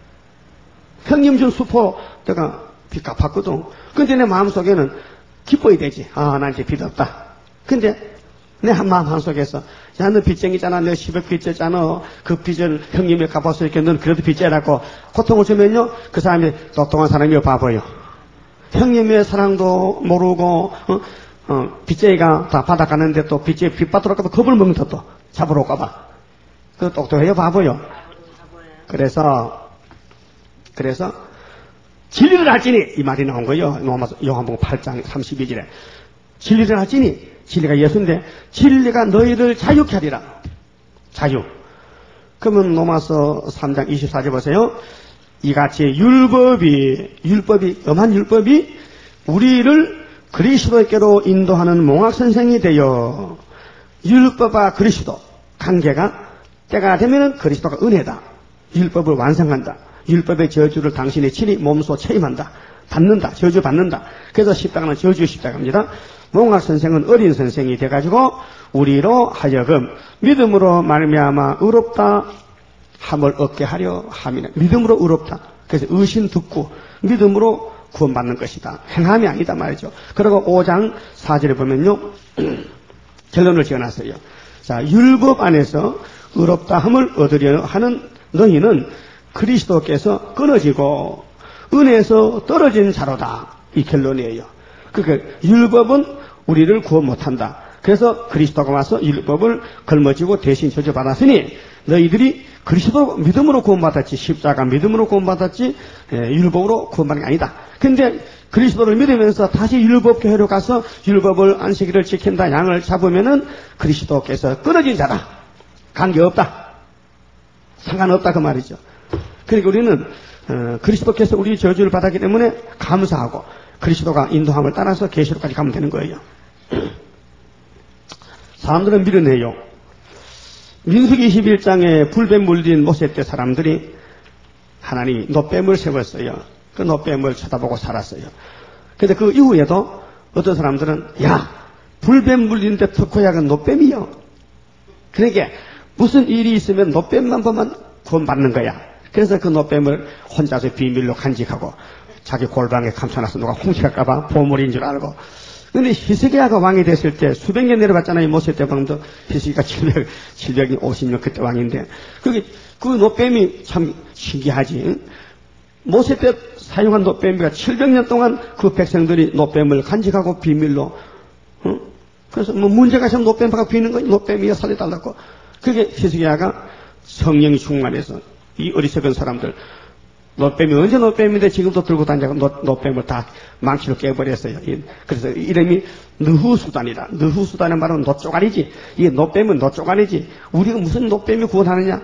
[SPEAKER 1] 형님 준 수포 내가 빚 갚았거든. 근데 내 마음속에는 기뻐야 되지. 아, 난 이제 빚 없다. 근데 내 한 마음 한속에서 야, 너 빚쟁이잖아. 너 십억 빚 졌잖아. 그 빚을 형님이 갚았으니까 넌 그래도 빚쟁이라고 고통을 주면요. 그 사람이 똑똑한 사람이 바보요. 형님의 사랑도 모르고 어? 어, 빚쟁이가 다 받아가는데 또 빚쟁이 빚 받으러 가도 겁을 먹는다 또. 잡으러 올까봐. 그 똑똑해요, 바보요. 그래서, 그래서, 진리를 알지니, 이 말이 나온 거예요. 요한복음 팔 장 삼십이 절에. 진리를 알지니, 진리가 예수인데, 진리가 너희를 자유케 하리라. 자유. 그러면 로마서 삼 장 이십사 절 보세요. 이같이 율법이, 율법이, 엄한 율법이 우리를 그리스도께로 인도하는 몽학선생이 되어 율법과 그리스도 관계가 때가 되면은 그리스도가 은혜다. 율법을 완성한다. 율법의 저주를 당신의 친히 몸소 체임한다. 받는다. 저주 받는다. 그래서 십자가는 저주 십자가입니다. 몽학 선생은 어린 선생이 돼가지고 우리로 하여금 믿음으로 말미암아 의롭다 함을 얻게 하려 함이네. 믿음으로 의롭다. 그래서 의심 듣고 믿음으로 구원받는 것이다. 행함이 아니다 말이죠. 그리고 오 장 사 절에 보면요. 결론을 지어놨어요. 자, 율법 안에서 의롭다함을 얻으려 하는 너희는 그리스도께서 끊어지고 은혜에서 떨어진 자로다. 이 결론이에요. 그러니까 율법은 우리를 구원 못한다. 그래서 그리스도가 와서 율법을 걸머지고 대신 저주받았으니 너희들이 그리스도 믿음으로 구원받았지 십자가 믿음으로 구원받았지 예, 율법으로 구원받은 게 아니다. 근데 그리스도를 믿으면서 다시 율법 교회로 가서 율법을 안식일을 지킨다 양을 잡으면은 그리스도께서 끊어진 자다. 관계없다. 상관없다 그 말이죠. 그러니까 우리는 어, 그리스도께서 우리 저주를 받았기 때문에 감사하고 그리스도가 인도함을 따라서 계시록까지 가면 되는 거예요. 사람들은 밀어내요. 민수기 이십일 장에 불뱀 물린 모세 때 사람들이 하나님이 놋뱀을 세웠어요. 그 놋뱀을 쳐다보고 살았어요. 근데 그 이후에도 어떤 사람들은 야 불뱀 물린데 특효약은 놋뱀이요. 그러니까 무슨 일이 있으면 놋뱀만 보면 구원받는 거야. 그래서 그 놋뱀을 혼자서 비밀로 간직하고 자기 골방에 감춰놔서 누가 훔칠까봐 보물인 줄 알고. 근데 히스기야가 왕이 됐을 때 수백 년 내려갔잖아요. 모세 때 방도 히스기야가 칠백, 칠백오십 년 그때 왕인데. 그게, 그 놋뱀이 참 신기하지. 모세 때 사용한 놋뱀이가 칠백 년 동안 그 백성들이 놋뱀을 간직하고 비밀로, 어? 그래서 뭐 문제가 있으면 놋뱀 박아 비는 거지. 놋뱀이야 살려달라고. 그게 히스기야가 성령이 충만해서 이 어리석은 사람들, 놋뱀이 언제 놋뱀인데 지금도 들고 다니자고 놋뱀을 다 망치로 깨버렸어요. 그래서 이름이 느후수단이다. 느후수단의 말은 놋조가리지. 이게 놋뱀은 놋조가리지. 우리가 무슨 놋뱀이 구원하느냐?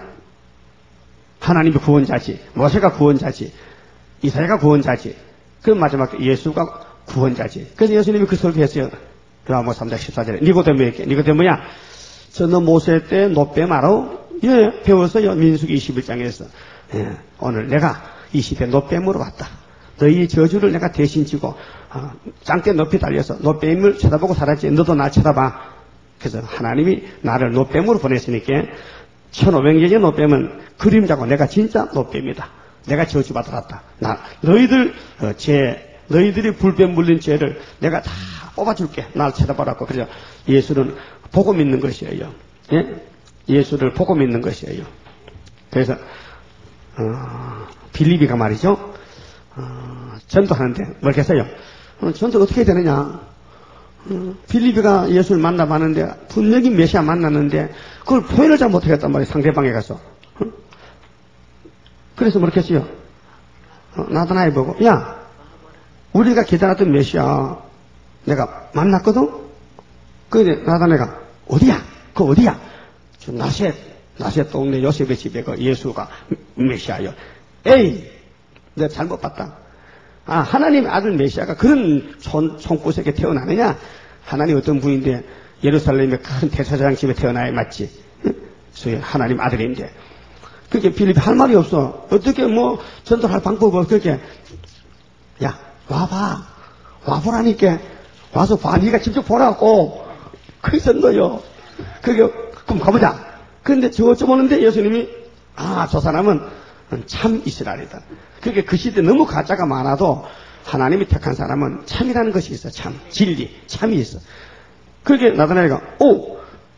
[SPEAKER 1] 하나님이 구원자지. 모세가 구원자지. 이사야가 구원자지. 그 마지막 예수가 구원자지. 그래서 예수님이 그 설교했어요. 요한복음 삼 장 십사 절에 니고데모에게. 니고데모야, 저 너 모세 때 놋뱀 알아? 예, 배웠어요. 민수기 이십일 장에서. 예, 오늘 내가 이 시대 놋뱀으로 왔다. 너희 저주를 내가 대신 지고 어, 짱대 높이 달려서 놋뱀을 쳐다보고 살았지. 너도 나 쳐다봐. 그래서 하나님이 나를 놋뱀으로 보냈으니까 천오백 년의 놋뱀은 그림자고 내가 진짜 놋뱀이다. 내가 저주받았다. 나 너희들 어, 죄 너희들이 불뱀 물린 죄를 내가 다 뽑아줄게. 날 쳐다보라고. 그래서 예수는 보고 믿는 것이에요. 예? 예수를 보고 믿는 것이에요. 그래서 어, 빌립이가 말이죠. 어, 전도하는데 뭘 했어요? 어, 전도 어떻게 해야 되느냐? 어, 빌립이가 예수를 만나봤는데 분명히 메시아 만났는데 그걸 표현을 잘 못하겠단 말이에요. 상대방에 가서. 어? 그래서 뭘 했어요? 어, 나타나해 보고 야 우리가 기다렸던 메시아 내가 만났거든? 그런데 나타나가 어디야? 그 어디야? 저 나셋 나셋 동네 요셉의 집에 그 예수가 메시아요. 에이, 내가 잘못 봤다. 아, 하나님의 아들 메시아가 그런 촌, 총구석에 태어나느냐? 하나님 어떤 분인데 예루살렘의 큰 대제사장 집에 태어나야 맞지? 소위 하나님 아들인데. 그렇게 빌립이 할 말이 없어. 어떻게 뭐 전도할 방법 없어. 그렇게 야, 와봐. 와보라니까. 와서 봐. 네가 직접 보라고. 그랬던 거요. 그게 그럼 가보자. 그런데 저쪽 오는데 예수님이 아, 저 사람은 참 이스라엘이다. 그러니까 그 시대 너무 가짜가 많아도 하나님이 택한 사람은 참이라는 것이 있어. 참. 진리. 참이 있어. 그렇게 나타나니까 오!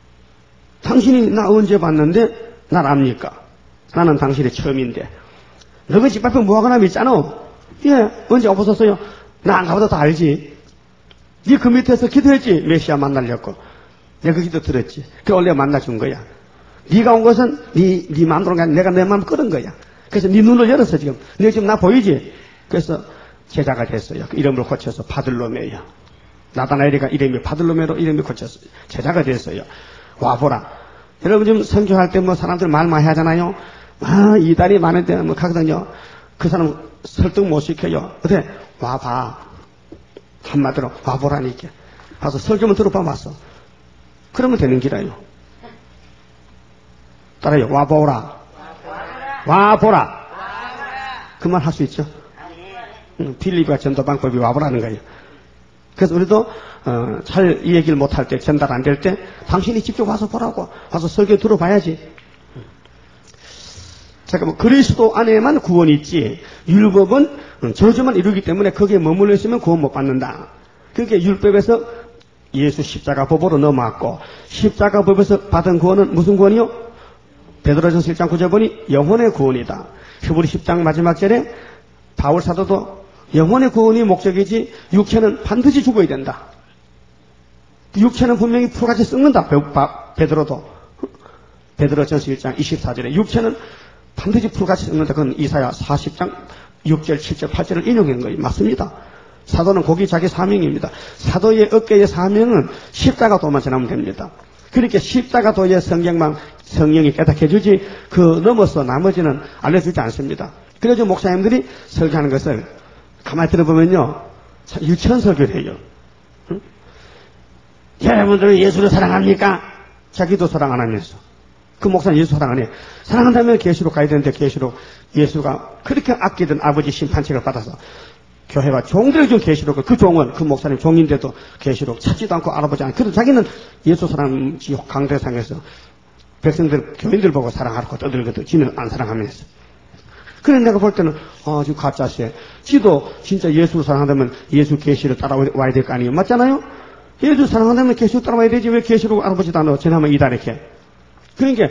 [SPEAKER 1] 당신이 나 언제 봤는데 날 압니까? 나는 당신의 처음인데. 너가 집 앞에 뭐하거나 믿잖아. 예, 언제 와보셨어요? 나 안 가보다 다 알지. 네 그 밑에서 기도했지. 메시아 만나려고. 내가 그 기도 들었지. 그래 원래 만나준 거야. 네가 온 것은 네, 네 마음대로 가 내가 내 마음 끌은 거야. 그래서 네 눈을 열었어 지금. 너 지금 나 보이지? 그래서 제자가 됐어요. 그 이름을 고쳐서 바들로메요. 나다나엘이가 이름이 바들로메로 이름이 고쳤어요. 제자가 됐어요. 와보라. 여러분 지금 선교할 때 뭐 사람들 말 많이 하잖아요. 아 이달이 많은데 뭐 가거든요. 그 사람 설득 못 시켜요. 어때? 와봐. 한마디로 와보라니까. 가서 설교만 들어봐 봤어. 그러면 되는 기라요. 따라요. 와보라. 와보라. 그 말 할 수 있죠. 응, 빌립과 전도 방법이 와보라는 거예요. 그래서 우리도 어, 잘 이 얘기를 못할 때, 전달 안 될 때 당신이 직접 와서 보라고. 와서 설교 들어봐야지. 잠깐만, 그리스도 안에만 구원이 있지 율법은 저주만 이루기 때문에 거기에 머물러 있으면 구원 못 받는다. 그러니까 율법에서 예수 십자가 법으로 넘어왔고 십자가 법에서 받은 구원은 무슨 구원이요? 베드로전서 일 장 구 절 보니 영혼의 구원이다. 히브리 십 장 마지막 절에 바울 사도도 영혼의 구원이 목적이지 육체는 반드시 죽어야 된다. 육체는 분명히 풀같이 썩는다. 베드로도 베드로전서 일 장 이십사 절에 육체는 반드시 풀같이 썩는다. 그건 이사야 사십 장 육 절, 칠 절, 팔 절을 인용한 거예요. 맞습니다. 사도는 거기 자기 사명입니다. 사도의 어깨의 사명은 십자가도만 전하면 됩니다. 그렇게 십자가도의 성경만 성령이 깨닫게 해주지 그 넘어서 나머지는 알려주지 않습니다. 그래서 목사님들이 설교하는 것을 가만히 들어보면요, 유치원 설교를 해요. 응? 여러분들은 예수를 사랑합니까? 자기도 사랑 안 하면서. 그 목사는 예수 사랑 안 해요. 사랑한다면 계시록 가야 되는데 계시록 예수가 그렇게 아끼던 아버지 심판책을 받아서 교회와 종들에게 준 계시록을 그 종은 그 목사님 종인데도 계시록 찾지도 않고 알아보지 않고 그래도 자기는 예수 사랑 지옥 강대상에서 백성들 교인들 보고 사랑하고 떠들거든. 지는 안 사랑하면서. 그래 내가 볼 때는 아 지금 가짜세. 지도 진짜 예수를 사랑한다면 예수 계시를 따라와야 될 거 아니에요. 맞잖아요. 예수 사랑한다면 계시를 따라와야 되지 왜 계시록 알아보지도 않아. 지나면 이다렇게. 그러니까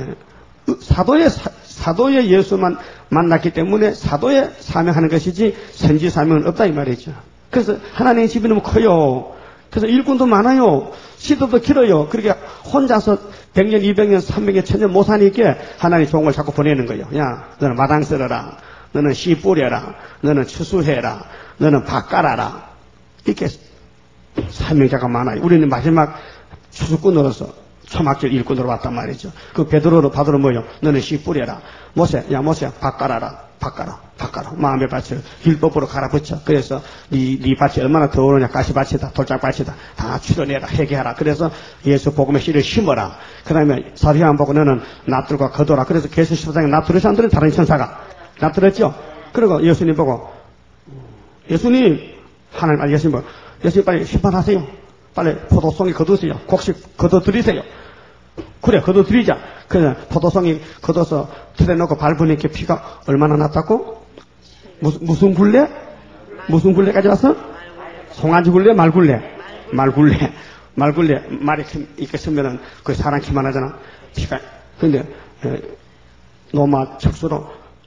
[SPEAKER 1] 사도의 사, 사도의 예수만 만났기 때문에 사도의 사명하는 것이지 선지 사명은 없다 이 말이죠. 그래서 하나님의 집이 너무 커요. 그래서 일꾼도 많아요. 시도도 길어요. 그러니까 혼자서 백 년, 이백 년, 삼백 년, 천 년 못 사니까 하나님 종을 자꾸 보내는 거예요. 야, 너는 마당 쓸어라. 너는 씨 뿌려라. 너는 추수해라. 너는 밭 깔아라. 이렇게 사명자가 많아요. 우리는 마지막 추수꾼으로서 초막절 일꾼으로 왔단 말이죠. 그 베드로로 바드로 뭐요? 너는 씨 뿌려라. 모세, 야 모세, 밭 깔아라. 밭 깔아. 밭 깔아. 마음의 밭을 율법으로 갈아붙여. 그래서 네, 네 밭이 얼마나 더우냐. 가시밭이다. 돌짝밭이다. 다 추려내라. 회개하라. 그래서 예수 복음의 씨를 심어라. 그 다음에 사도행전 보고 너는 납들과 거둬라. 그래서 계수 십사 장에 납들의 사람들은 다른 천사가 납들었죠. 그리고 예수님 보고 예수님 하나님 아 예수님 보고 예수님 빨리 심판하세요. 빨리 포도송이 거두세요. 곡식 거둬드리세요. 그래, 거둬드리자. 그래, 포도송이 거둬서 틀에 넣고 밟으니까 피가 얼마나 났다고? 무슨, 무슨 굴레? 무슨 굴레까지 왔어? 송아지 굴레, 말 굴레? 말 굴레. 말 굴레. 말이 이렇게 쓰면은 그 사람 키만 하잖아. 피가. 근데, 에, 노마 척수로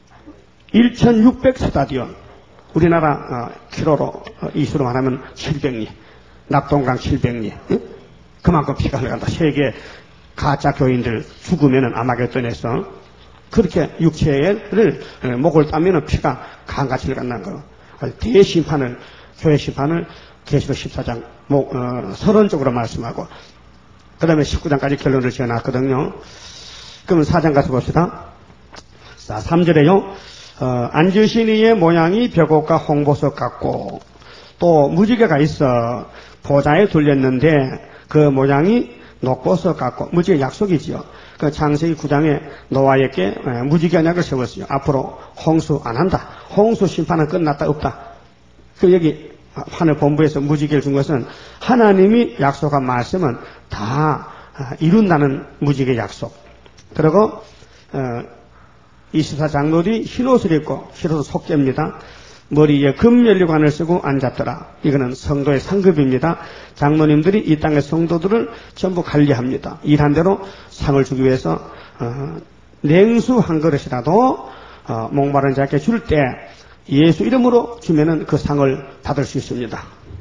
[SPEAKER 1] 천육백 스타디온. 우리나라, 어, 킬로로, 어, 이수로 말하면 칠백 리. 낙동강 칠백 리. 응? 그만큼 피가 흘러간다. 세계 가짜 교인들 죽으면은 아마겟돈에서 그렇게 육체를 목을 따면은 피가 강같이 흘러간다는 거. 대심판을 교회 심판을 계시록 십사 장 목 어, 서론적으로 말씀하고 그 다음에 십구 장까지 결론을 지어놨거든요. 그러면 사 장 가서 봅시다. 자, 삼 절에요. 어, 앉으신 이의 모양이 벽옥과 홍보석 같고 또 무지개가 있어 보좌에 둘렸는데 그 모양이 녹보석 같고 무지개 약속이지요. 그 창세기 구 장에 노아에게 무지개 언약을 세웠어요. 앞으로 홍수 안 한다. 홍수 심판은 끝났다 없다. 그 여기 하늘 본부에서 무지개를 준 것은 하나님이 약속한 말씀은 다 이룬다는 무지개 약속. 그리고 어, 이십사 장로들이 흰옷을 입고 흰옷은 속죄입니다. 머리에 금면류관을 쓰고 앉았더라. 이거는 성도의 상급입니다. 장로님들이 이 땅의 성도들을 전부 관리합니다. 일한 대로 상을 주기 위해서 어, 냉수 한 그릇이라도 어, 목마른 자에게 줄 때 예수 이름으로 주면은 그 상을 받을 수 있습니다.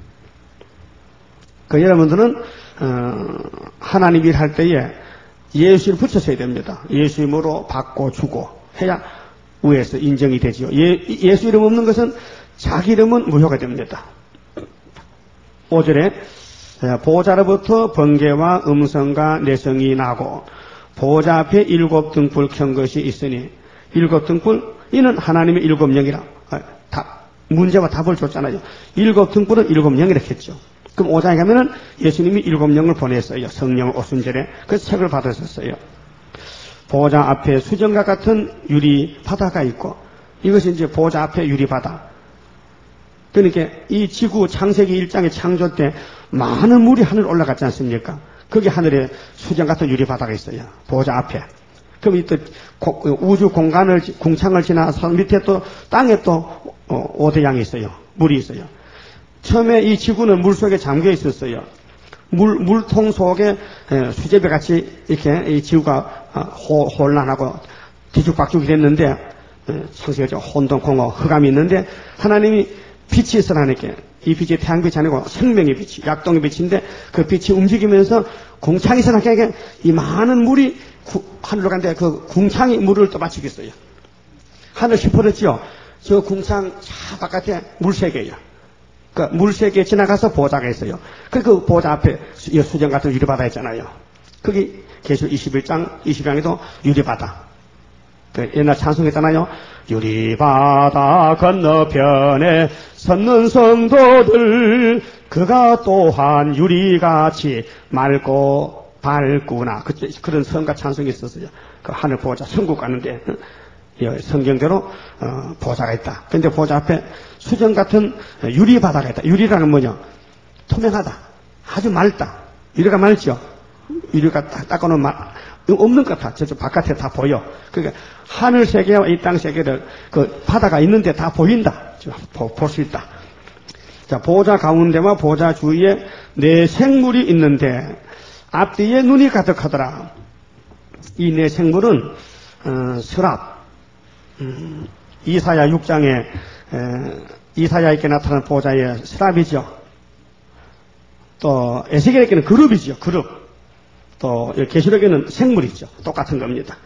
[SPEAKER 1] 그 여러분들은 어, 하나님 일할 때에 예수를 붙여서야 됩니다. 예수 이름으로 받고 주고 해야 위에서 인정이 되지요. 예, 예수 이름 없는 것은 자기 이름은 무효가 됩니다. 오 절에 보좌로부터 번개와 음성과 내성이 나고 보좌 앞에 일곱 등불 켠 것이 있으니 일곱 등불 이는 하나님의 일곱 영이라. 다 문제와 답을 줬잖아요. 일곱 등불은 일곱 영이라 했죠. 그럼 오 장에 가면은 예수님이 일곱 영을 보냈어요. 성령 오순절에 그 책을 받으셨어요. 보좌 앞에 수정과 같은 유리 바다가 있고 이것이 이제 보좌 앞에 유리 바다. 그러니까 이 지구 창세기 일 장의 창조 때 많은 물이 하늘 올라갔지 않습니까? 거기 하늘에 수정 같은 유리 바다가 있어요. 보좌 앞에. 그럼 이 또 우주 공간을 궁창을 지나서 밑에 또 땅에 또 오대양이 있어요. 물이 있어요. 처음에 이 지구는 물 속에 잠겨 있었어요. 물, 물통 속에 수제비 같이 이렇게 이 지구가 혼란하고 뒤죽박죽이 됐는데 창세기죠. 혼돈, 공허, 흑암이 있는데 하나님이 빛이 있어 하나님께 이 빛이 태양빛이 아니고 생명의 빛이 약동의 빛인데 그 빛이 움직이면서 궁창이 있어 하나님께 이 많은 물이 구, 하늘로 간데 그 궁창이 물을 떠받치겠어요. 하늘 휘퍼렸죠. 저 궁창 차 바깥에 물 세 개예요. 그 물 세 개 지나가서 보좌가 있어요. 그, 그 보좌 앞에 수, 수정 같은 유리바다 있잖아요. 거기 계시록 이십일 장 이십 장에도 유리바다. 그 옛날 찬송했잖아요. 유리바다 건너편에 섰는 성도들 그가 또한 유리같이 맑고 밝구나. 그, 그런 성가 찬송이 있었어요. 그 하늘 보좌 천국 가는데 성경대로 어, 보좌가 있다. 그런데 보좌 앞에 수정 같은 유리바다가 있다. 유리라는 뭐냐? 투명하다. 아주 맑다. 유리가 맑죠? 유리가 딱 닦아놓은 말, 없는 것 같아. 저쪽 바깥에 다 보여. 그러니까 하늘 세계와 이 땅 세계를 그 바다가 있는데 다 보인다. 볼 수 있다. 자, 보좌 가운데와 보좌 주위에 네 생물이 있는데 앞뒤에 눈이 가득하더라. 이 네 생물은 어, 서랍, 음, 이사야 육 장에 에, 이사야에게 나타난 보좌의 서랍이죠. 또 에스겔에게는 그룹이죠. 그룹. 또 계시록에는 생물이죠. 똑같은 겁니다.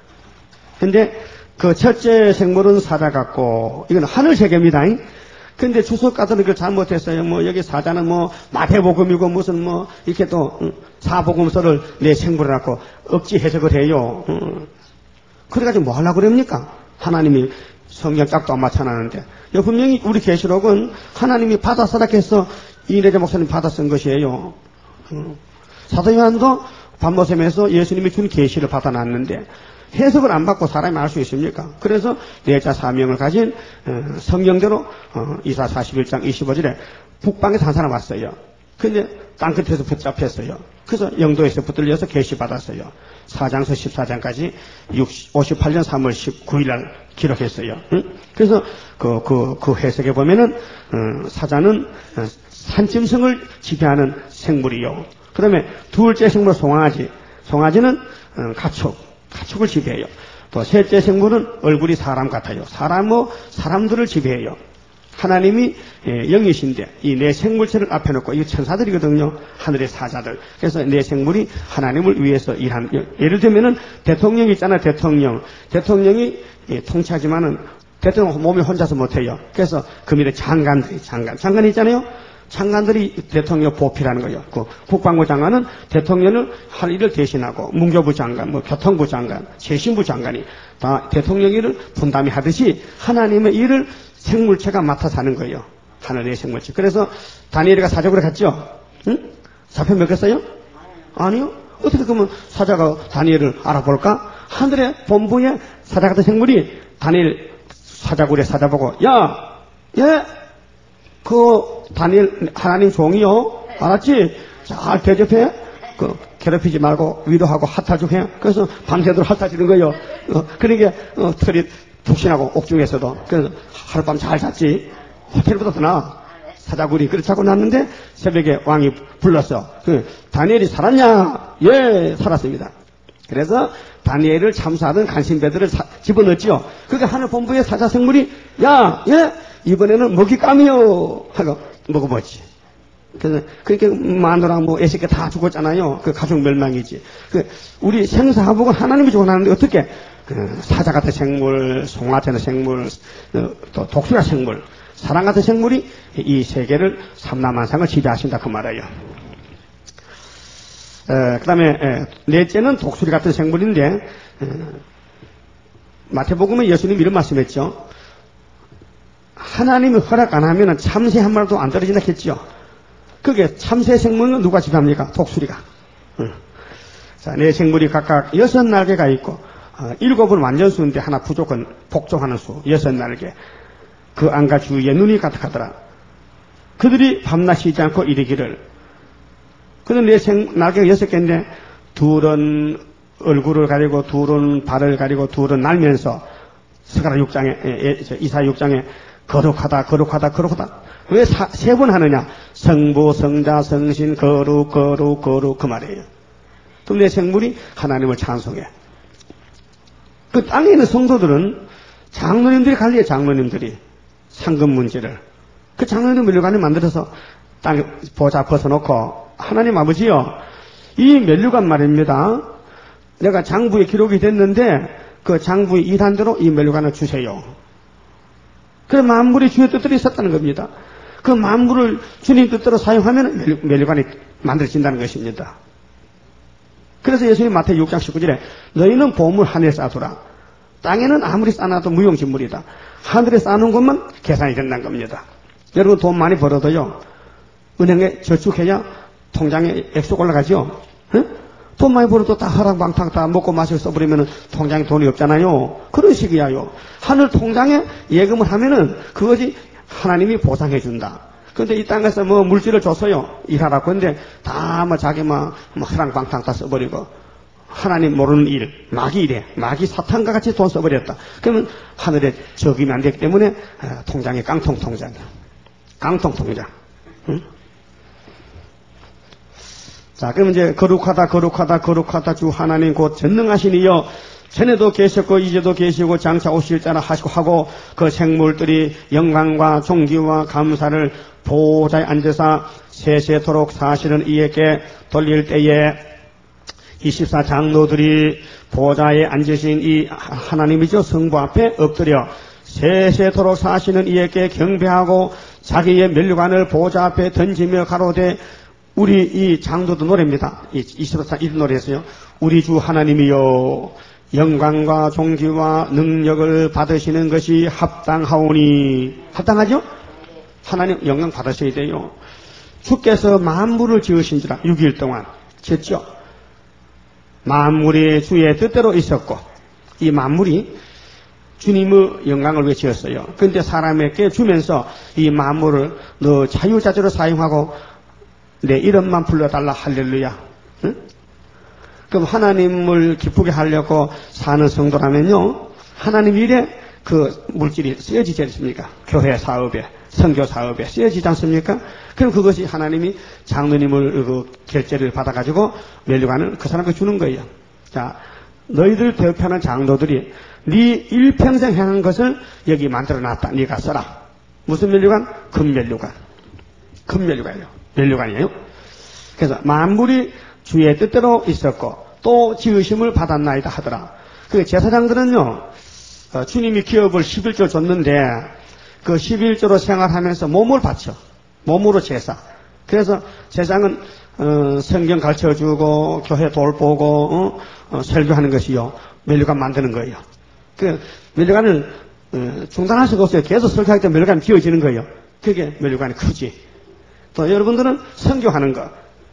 [SPEAKER 1] 근데 그 첫째 생물은 사자 같고 이건 하늘 세계입니다. 근데 주석가들은 그걸 잘못했어요. 뭐 여기 사자는 뭐 마태복음이고 무슨 뭐 이렇게 또 사복음서를 내 생물을 갖고 억지 해석을 해요. 그래가지고 뭐 하려고 그럽니까? 하나님이 성경 짝도 안 맞춰놨는데 분명히 우리 계시록은 하나님이 받아 서락해서 이내자 목사님 받아 쓴 것이에요. 사도 요한도 밤모섬에서 예수님이 준 계시를 받아놨는데 해석을 안 받고 사람이 알 수 있습니까? 그래서 내자 사명을 가진 성경대로 이사 사십일 장 이십오 절에 북방에서 한 사람 왔어요. 근데 땅끝에서 붙잡혔어요. 그래서 영도에서 붙들려서 계시 받았어요. 사장서 십사 장까지 오십팔 년 삼월 십구 일 날 기록했어요. 그래서 그, 그, 그 해석에 보면은 사자는 산짐승을 지배하는 생물이요. 그 다음에 둘째 생물 송아지. 송아지는 가축. 가축을 지배해요. 또 셋째 생물은 얼굴이 사람 같아요. 사람 뭐 사람들을 지배해요. 하나님이 영이신데 이 네 생물체를 앞에 놓고 이 천사들이거든요. 하늘의 사자들. 그래서 네 생물이 하나님을 위해서 일하는. 예를 들면은 대통령이 있잖아요. 대통령. 대통령이 통치하지만은 대통령 몸이 혼자서 못해요. 그래서 그 밑에 장관들이 장관. 장관이 있잖아요. 장관들이 대통령 보필하는 거예요. 그 국방부 장관은 대통령을 할 일을 대신하고 문교부 장관, 뭐 교통부 장관, 재신부 장관이 다 대통령 일을 분담이 하듯이 하나님의 일을 생물체가 맡아서 하는 거예요. 하늘의 생물체. 그래서 다니엘이가 사적으로 갔죠? 응? 잡혀 먹겠어요? 아니요. 어떻게 그러면 사자가 다니엘을 알아볼까? 하늘의 본부에 사자 같은 생물이 다니엘 사자굴에 사자보고 야! 예! 그 다니엘 하나님 종이요. 알았지? 잘 대접해. 그 괴롭히지 말고 위로하고 핫하죽 해. 그래서 밤새도록 핫하지는 거예요. 어, 그러니까 어, 털이 푹신하고 옥중에서도 그래서 하룻밤 잘 잤지. 호텔보다 더 나아. 사자굴이 그렇게 자고 났는데 새벽에 왕이 불렀어. 그 다니엘이 살았냐? 예, 살았습니다. 그래서 다니엘을 참수하던 간신배들을 사, 집어넣었지요. 그러니까 하늘 본부의 사자 생물이 야, 예, 이번에는 먹잇감이요 하고 먹어보지. 그래서 그렇게 마누라 뭐 애새끼 다 죽었잖아요. 그 가족 멸망이지. 그 우리 생사화복은 하나님이 주관하는데 어떻게 그 사자 같은 생물, 송아 같은 생물, 또 독수리 같은 생물, 사람 같은 생물이 이 세계를 삼라만상을 지배하신다 그 말이에요. 에, 그다음에 에, 넷째는 독수리 같은 생물인데 에, 마태복음에 예수님 이런 말씀했죠. 하나님이 허락 안 하면 참새 한 마리도 안 떨어진다 했죠. 그게 참새 생물은 누가 지배합니까? 독수리가. 응. 자, 네 생물이 각각 여섯 날개가 있고 어, 일곱은 완전수인데 하나 부족한 복종하는 수 여섯 날개. 그 안과 주위에 눈이 가득하더라. 그들이 밤낮 쉬지 않고 이르기를. 그는 네 생 날개가 여섯 개인데 둘은 얼굴을 가리고 둘은 발을 가리고 둘은 날면서 스가랴 육 장에 이사야 육 장에 거룩하다 거룩하다 거룩하다. 왜 세 번 하느냐? 성부 성자 성신 거룩 거룩 거룩 그 말이에요. 또 내 생물이 하나님을 찬송해. 그 땅에 있는 성도들은 장로님들이 관리해, 장로님들이. 상금 문제를. 그 장로님들 면류관을 만들어서 땅에 보좌 벗어놓고, 하나님 아버지요, 이 면류관 말입니다. 내가 장부에 기록이 됐는데, 그 장부에 일한 대로 이 면류관을 주세요. 그 만물이 주의 뜻대로 있었다는 겁니다. 그 만물을 주님 뜻대로 사용하면 면류관이 만들어진다는 것입니다. 그래서 예수님 마태복음 육 장 십구 절에 너희는 보물 하늘에 쌓아두라. 땅에는 아무리 쌓아놔도 무용지물이다. 하늘에 쌓아놓은 것만 계산이 된다는 겁니다. 여러분 돈 많이 벌어도요, 은행에 저축해야 통장에 액수가 올라가죠. 응? 돈 많이 벌어도 다 허랑방탕 다 먹고 마시고 써버리면 통장에 돈이 없잖아요. 그런 식이야요. 하늘 통장에 예금을 하면은 그것이 하나님이 보상해 준다. 근데 이 땅에서 뭐 물질을 줬어요. 일하라고. 근데 다 뭐 자기 뭐, 뭐 허랑방탕 다 써버리고 하나님 모르는 일, 마귀 일에 마귀 사탄과 같이 돈 써버렸다. 그러면 하늘에 적임이 안 되기 때문에 아, 통장이 깡통 통장이야. 깡통 통장. 응? 자, 그럼 이제 거룩하다, 거룩하다, 거룩하다 주 하나님 곧 전능하시니여 전에도 계셨고 이제도 계시고 장차 오실 자라 하시고 하고 그 생물들이 영광과 존귀와 감사를 보좌에 앉아서 세세토록 사시는 이에게 돌릴 때에 이십사 장로들이 보좌에 앉으신 이 하나님이죠 성부 앞에 엎드려 세세토록 사시는 이에게 경배하고 자기의 면류관을 보좌 앞에 던지며 가로되 우리 이 장로도 노래입니다. 이십사 장 이 노래에서요. 우리 주 하나님이여 영광과 존귀와 능력을 받으시는 것이 합당하오니. 합당하죠? 하나님 영광 받으셔야 돼요. 주께서 만물을 지으신지라 육 일 동안 지었죠. 만물이 주의 뜻대로 있었고 이 만물이 주님의 영광을 위해 지었어요. 그런데 사람에게 주면서 이 만물을 너 자유자재로 사용하고 내 이름만 불러달라. 할렐루야. 응? 그럼 하나님을 기쁘게 하려고 사는 성도라면요, 하나님 일에 그 물질이 쓰여지지 않습니까? 교회 사업에, 선교 사업에 쓰여지지 않습니까? 그럼 그것이 하나님이 장로님을 그 결제를 받아가지고 면류관을 그 사람에게 주는 거예요. 자, 너희들 대표하는 장로들이 네 일평생 행한 것을 여기 만들어놨다. 네가 써라. 무슨 면류관? 금면류관. 금면류관이에요. 면류관이에요. 그래서 만물이 주의 뜻대로 있었고 또 지으심을 받았나이다 하더라. 그 제사장들은요, 어, 주님이 기업을 십일조 줬는데 그 십일조로 생활하면서 몸을 바쳐. 몸으로 제사. 그래서 제사장은 어, 성경 가르쳐주고 교회 돌보고 어, 어, 설교하는 것이요. 면류관 만드는 거예요. 그 면류관을 어, 중단할 수가 없어요. 계속 설교하기 때문에 면류관이 비워지는 거예요. 그게 면류관이 크지. 또 여러분들은 선교하는 거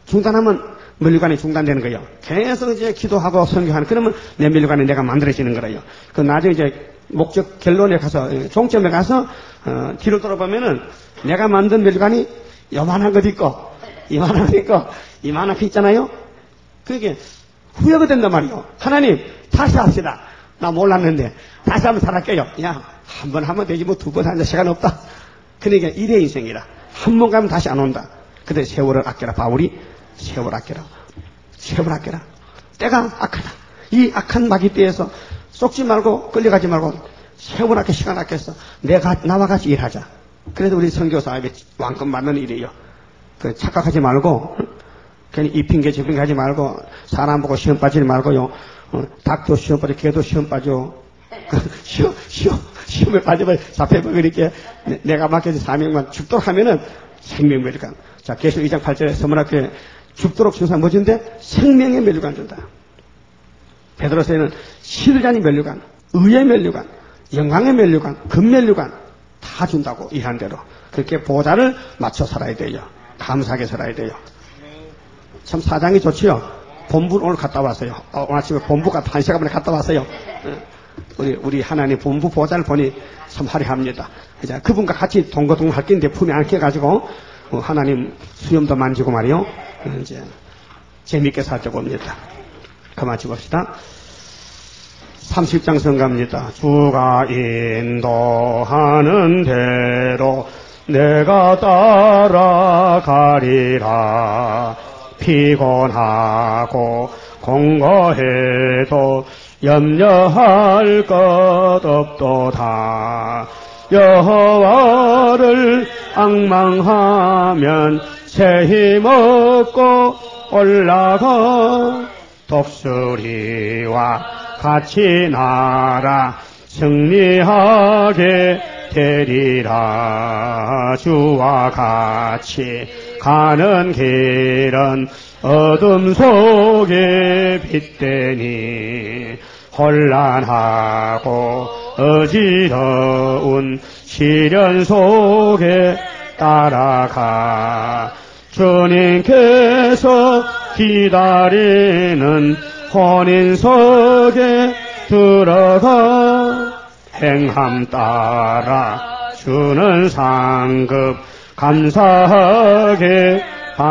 [SPEAKER 1] 중단하면 면류관이 중단되는 거예요. 계속 이제 기도하고 선교하는, 그러면 내 면류관이 내가 만들어지는 거예요. 그 나중에 이제 목적 결론에 가서, 종점에 가서, 어, 뒤로 돌아보면은 내가 만든 면류관이 요만한 것 있고, 이만한 것 있고, 이만한 것 있잖아요? 그게 후회가 된단 말이에요. 하나님, 다시 합시다. 나 몰랐는데, 다시 한번 살았게요. 야, 한 번 하면 되지, 뭐 두 번 하는데 시간 없다. 그러니까 일의 인생이라. 한 번 가면 다시 안 온다. 근데 세월을 아껴라. 바울이 세월 아껴라. 세월 아껴라. 때가 악하다. 이 악한 마귀 떼에서 쏙지 말고 끌려가지 말고 세월 아껴 시간 아껴서 내가 나와 같이 일하자. 그래서 우리 선교사업에 왕권 받는 일이에요. 그 착각하지 말고 괜히 이 핑계 저 핑계 하지 말고 사람 보고 시험 빠지지 말고요. 어, 닭도 시험 빠져 개도 시험 빠져. 시험, 시험, 시험에 빠지면 잡혀버리게 내가 맡겨진 사명만 죽도록 하면은 생명 면류관. 자, 계시록 이 장 팔 절에 서문학교에 죽도록 준사 뭐준대? 생명의 면류관 준다. 베드로서에는 시들자니 면류관, 의의 면류관, 영광의 면류관, 금면류관 다 준다고 이한 대로. 그렇게 보좌를 맞춰 살아야 돼요. 감사하게 살아야 돼요. 참 사장이 좋지요. 본부 오늘 갔다 왔어요. 어, 오늘 아침에 본부가 한 시간 만에 갔다 왔어요. 우리 우리 하나님 본부 보좌를 보니 참 화려합니다. 이제 그분과 같이 동거동거 할 낀데 품에 안겨가지고 어, 하나님 수염도 만지고 말이요. 이제 재밌게 살자고 합니다. 그만 찍읍시다. 삼십 장 성가입니다. 주가 인도하는 대로 내가 따라가리라. 피곤하고 공고해도 염려할 것 없도다. 여호와를 앙망하면 새 힘 얻고 올라가. 독수리와 같이 날아 승리하게 되리라. 주와 같이 가는 길은 어둠 속에 빛되니 혼란하고 어지러운 시련 속에 따라가. 주님께서 기다리는 혼인석에 들어가. 행함 따라 주는 상급 감사하게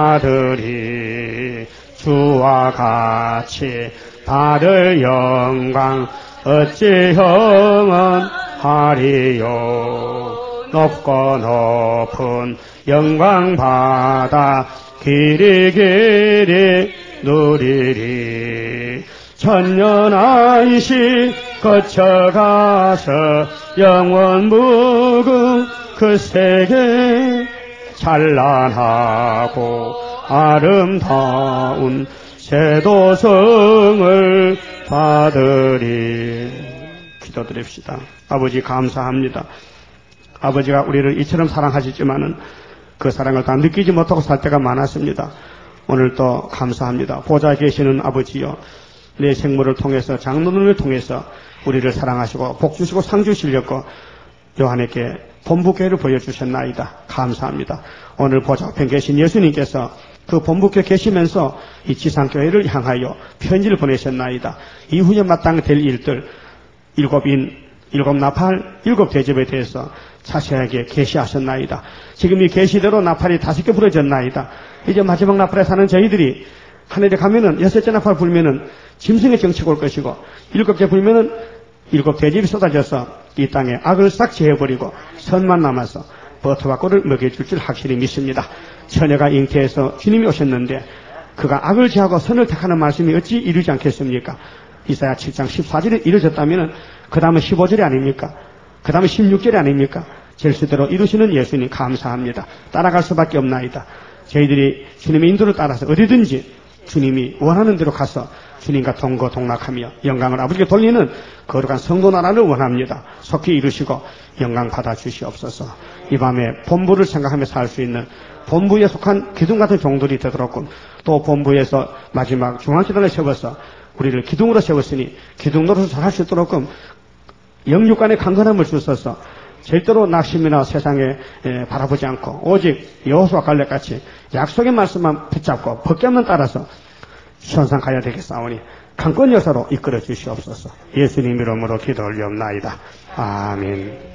[SPEAKER 1] 받으리. 주와 같이 받을 영광 어찌 형언하리요. 높고 높은 영광 받아 길이 길이 누리리. 천년 안시 거쳐가서 영원 무궁 그 세계 찬란하고 아름다운 세도성을 받으리. 기도드립시다. 아버지 감사합니다. 아버지가 우리를 이처럼 사랑하시지만은 그 사랑을 다 느끼지 못하고 살 때가 많았습니다. 오늘 또 감사합니다. 보좌에 계시는 아버지여, 내 생물을 통해서 장로님을 통해서 우리를 사랑하시고 복 주시고 상 주시려고 요한에게 본부교회를 보여주셨나이다. 감사합니다. 오늘 보좌 앞에 계신 예수님께서 그 본부교회 계시면서 이 지상교회를 향하여 편지를 보내셨나이다. 이후에 마땅될 일들, 일곱 인, 일곱 나팔, 일곱 대접에 대해서 자세하게 계시하셨나이다. 지금 이 계시대로 나팔이 다섯 개 부러졌나이다. 이제 마지막 나팔에 사는 저희들이 하늘에 가면은 여섯째 나팔 불면은 짐승의 정치가 올 것이고, 일곱째 불면은 일곱 대접이 쏟아져서 이 땅에 악을 싹 제해버리고 선만 남아서 버터와 꿀을 먹여줄 줄 확실히 믿습니다. 처녀가 잉태해서 주님이 오셨는데 그가 악을 제하고 선을 택하는 말씀이 어찌 이루지 않겠습니까? 이사야 칠 장 십사 절에 이루어졌다면 그 다음은 십오 절이 아닙니까? 그 다음에 십육 절이 아닙니까? 절수대로 이루시는 예수님 감사합니다. 따라갈 수밖에 없나이다. 저희들이 주님의 인도를 따라서 어디든지 주님이 원하는 대로 가서 주님과 동거동락하며 영광을 아버지께 돌리는 거룩한 성도 나라를 원합니다. 속히 이루시고 영광 받아주시옵소서. 이 밤에 본부를 생각하며 살 수 있는 본부에 속한 기둥 같은 종들이 되도록끔, 또 본부에서 마지막 중앙기단을 세워서 우리를 기둥으로 세웠으니 기둥 노릇을 잘 할 수 있도록끔 영육간의 강건함을 주셔서 절대로 낙심이나 세상에 바라보지 않고 오직 여호수아 갈렙같이 약속의 말씀만 붙잡고 법궤만 따라서 천상 가야 되겠사오니 강권 여사로 이끌어 주시옵소서. 예수님 이름으로 기도 올리옵나이다. 아멘.